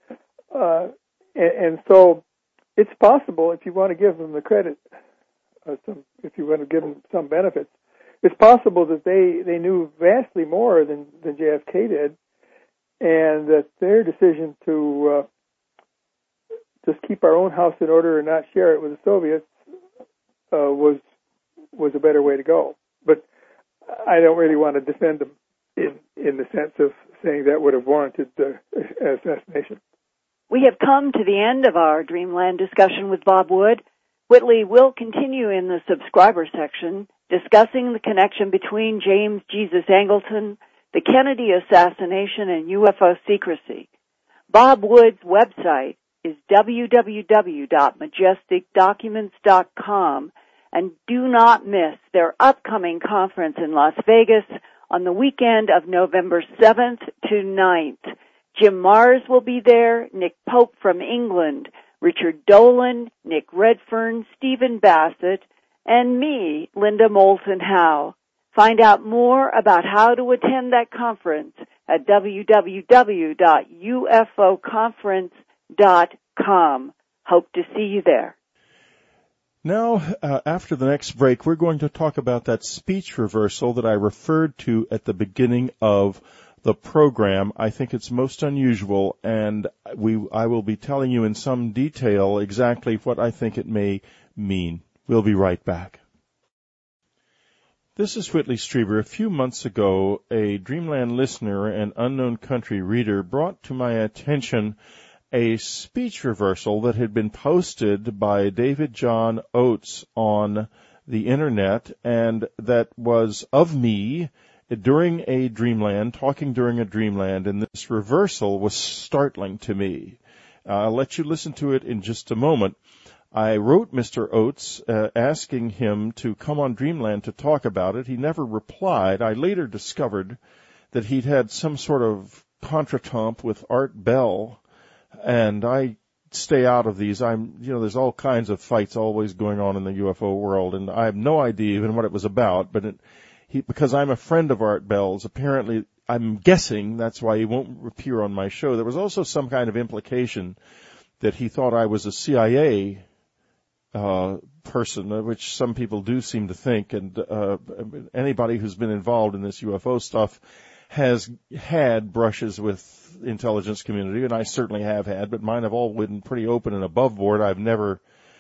And so it's possible, if you want to give them the credit, if you want to give them some benefits, it's possible that they knew vastly more than JFK did, and that their decision to just keep our own house in order and not share it with the Soviets was a better way to go. But I don't really want to defend them in the sense of saying that would have warranted assassination.
We have come to the end of our Dreamland discussion with Bob Wood. Whitley will continue in the subscriber section discussing the connection between James Jesus Angleton, the Kennedy assassination, and UFO secrecy. Bob Wood's website is www.majesticdocuments.com, and do not miss their upcoming conference in Las Vegas on the weekend of November 7th to 9th. Jim Mars will be there, Nick Pope from England, Richard Dolan, Nick Redfern, Stephen Bassett, and me, Linda Moulton Howe. Find out more about how to attend that conference at www.ufoconference.com. Hope to see you there.
Now, after the next break, we're going to talk about that speech reversal that I referred to at the beginning of the program. I think it's most unusual, and I will be telling you in some detail exactly what I think it may mean. We'll be right back. This is Whitley Strieber. A few months ago, a Dreamland listener and Unknown Country reader brought to my attention a speech reversal that had been posted by David John Oates on the Internet, and that was of me during a Dreamland, talking during a Dreamland, and this reversal was startling to me. I'll let you listen to it in just a moment. I wrote Mr. Oates asking him to come on Dreamland to talk about it. He never replied. I later discovered that he'd had some sort of contretemps with Art Bell, and I stay out of these. There's all kinds of fights always going on in the UFO world, and I have no idea even what it was about, but because I'm a friend of Art Bell's, apparently, I'm guessing that's why he won't appear on my show. There was also some kind of implication that he thought I was a CIA person, which some people do seem to think, and anybody who's been involved in this UFO stuff has had brushes with intelligence community, and I certainly have had, but mine have all been pretty open and above board. I've never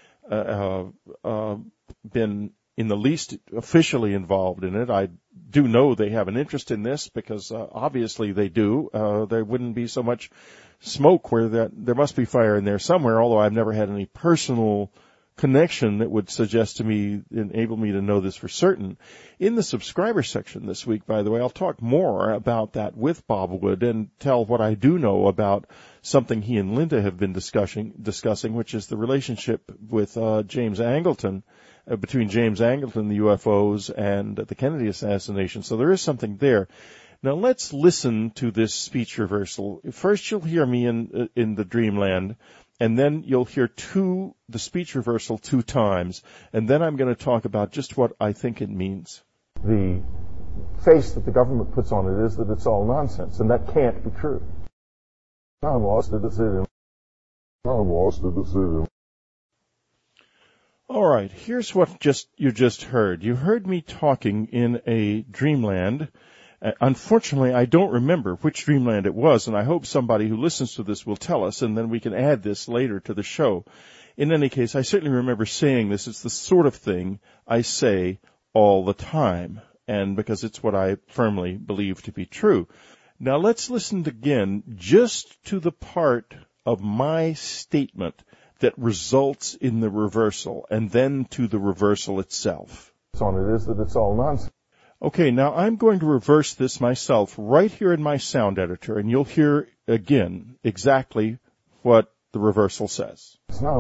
been in the least officially involved in it. I do know they have an interest in this because obviously they do. There wouldn't be so much smoke where there must be fire in there somewhere, although I've never had any personal connection that would suggest to me, enable me to know this for certain. In the subscriber section this week, by the way, I'll talk more about that with Bob Wood and tell what I do know about something he and Linda have been discussing, which is the relationship with James Angleton, between James Angleton, the UFOs, and the Kennedy assassination. So there is something there. Now let's listen to this speech reversal. First you'll hear me in the Dreamland, and then you'll hear the speech reversal 2 times, and then I'm going to talk about just what I think it means. The face that the government puts on it is that it's all nonsense, and that can't be true. I lost the decision. All right, here's what you just heard. You heard me talking in a Dreamland. Unfortunately, I don't remember which Dreamland it was, and I hope somebody who listens to this will tell us, and then we can add this later to the show. In any case, I certainly remember saying this. It's the sort of thing I say all the time, and because it's what I firmly believe to be true. Now let's listen again just to the part of my statement that results in the reversal, and then to the reversal itself. On it is that it's all nonsense. Okay, now I'm going to reverse this myself right here in my sound editor, and you'll hear again exactly what the reversal says.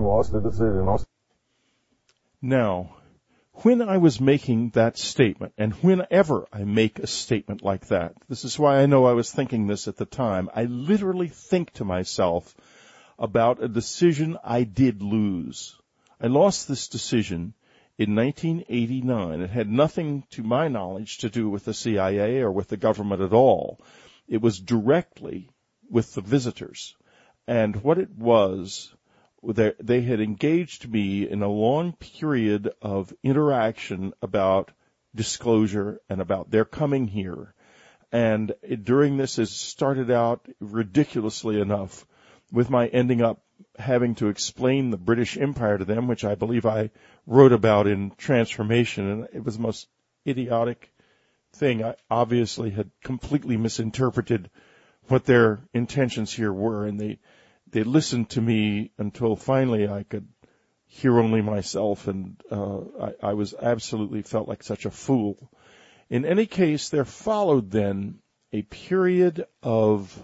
Now, when I was making that statement, and whenever I make a statement like that, this is why I know I was thinking this at the time, I literally think to myself about a decision I did lose. I lost this decision in 1989. It had nothing, to my knowledge, to do with the CIA or with the government at all. It was directly with the visitors. And what it was, they had engaged me in a long period of interaction about disclosure and about their coming here. And during this, it started out ridiculously enough with my ending up having to explain the British Empire to them, which I believe I wrote about in Transformation, and it was the most idiotic thing. I obviously had completely misinterpreted what their intentions here were, and they listened to me until finally I could hear only myself, and I was absolutely felt like such a fool. In any case, there followed then a period of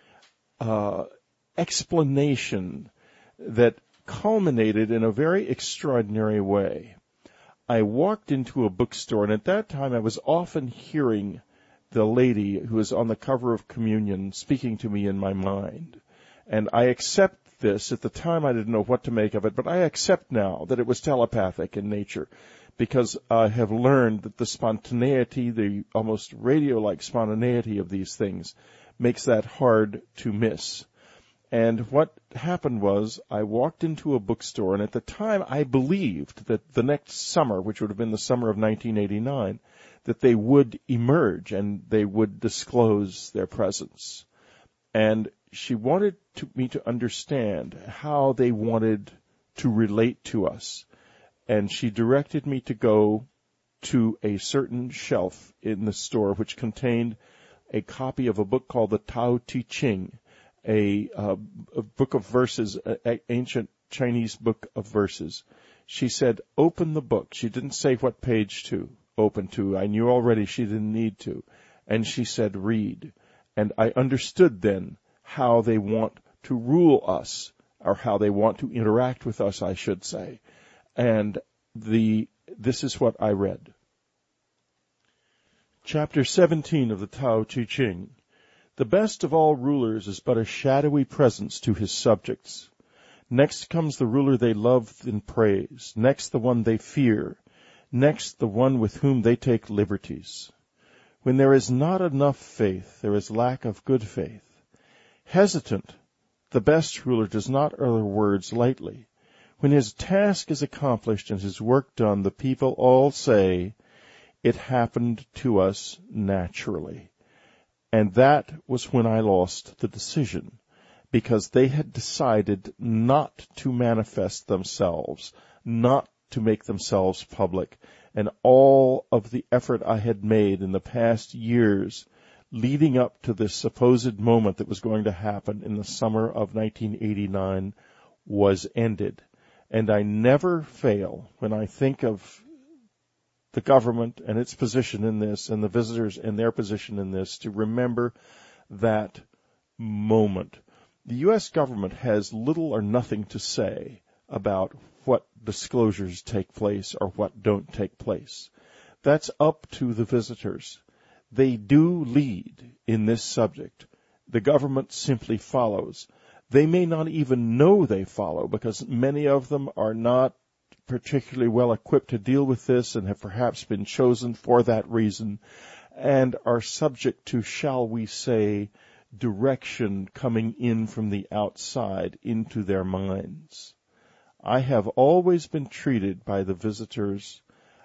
explanation that culminated in a very extraordinary way. I walked into a bookstore, and at that time I was often hearing the lady who was on the cover of Communion speaking to me in my mind. And I accept this. At the time I didn't know what to make of it, but I accept now that it was telepathic in nature, because I have learned that the spontaneity, the almost radio-like spontaneity of these things makes that hard to miss. And what happened was I walked into a bookstore, and at the time I believed that the next summer, which would have been the summer of 1989, that they would emerge and they would disclose their presence. And she wanted me to understand how they wanted to relate to us. And she directed me to go to a certain shelf in the store which contained a copy of a book called the Tao Te Ching, a book of verses, an ancient Chinese book of verses. She said, open the book. She didn't say what page to open to. I knew already she didn't need to. And she said, read. And I understood then how they want to rule us or how they want to interact with us, I should say. And this is what I read. Chapter 17 of the Tao Te Ching. The best of all rulers is but a shadowy presence to his subjects. Next comes the ruler they love and praise. Next the one they fear. Next the one with whom they take liberties. When there is not enough faith, there is lack of good faith. Hesitant, the best ruler does not utter words lightly. When his task is accomplished and his work done, the people all say, "It happened to us naturally." And that was when I lost the decision, because they had decided not to manifest themselves, not to make themselves public, and all of the effort I had made in the past years leading up to this supposed moment that was going to happen in the summer of 1989 was ended. And I never fail, when I think of the government and its position in this, and the visitors and their position in this, to remember that moment. The U.S. government has little or nothing to say about what disclosures take place or what don't take place. That's up to the visitors. They do lead in this subject. The government simply follows. They may not even know they follow, because many of them are not particularly well equipped to deal with this and have perhaps been chosen for that reason and are subject to, shall we say, direction coming in from the outside into their minds. I have always been treated by the visitors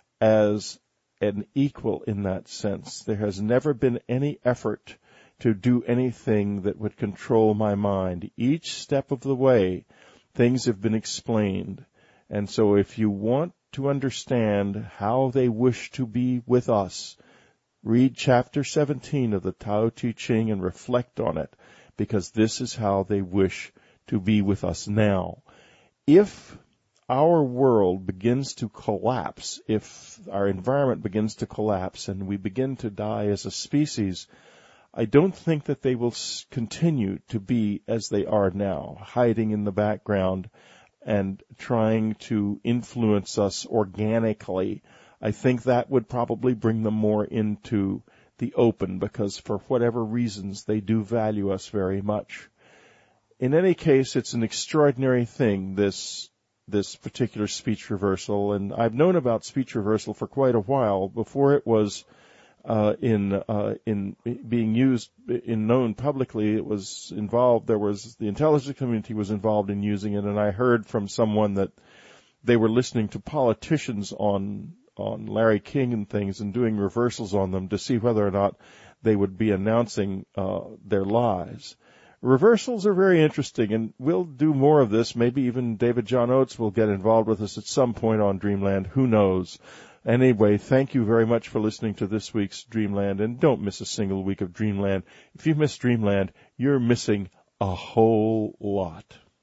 as an equal in that sense. There has never been any effort to do anything that would control my mind. Each step of the way, things have been explained. And so if you want to understand how they wish to be with us, read chapter 17 of the Tao Te Ching and reflect on it, because this is how they wish to be with us now. If our world begins to collapse, if our environment begins to collapse and we begin to die as a species, I don't think that they will continue to be as they are now, hiding in the background and trying to influence us organically. I think that would probably bring them more into the open, because for whatever reasons they do value us very much. In any case, it's an extraordinary thing, this particular speech reversal, and I've known about speech reversal for quite a while before it was in being used in known publicly. It was involved. The intelligence community was involved in using it, and I heard from someone that they were listening to politicians on Larry King and things and doing reversals on them to see whether or not they would be announcing their lies. Reversals are very interesting, and we'll do more of this. Maybe even David John Oates will get involved with us at some point on Dreamland. Who knows? Anyway, thank you very much for listening to this week's Dreamland, and don't miss a single week of Dreamland. If you miss Dreamland, you're missing a whole lot.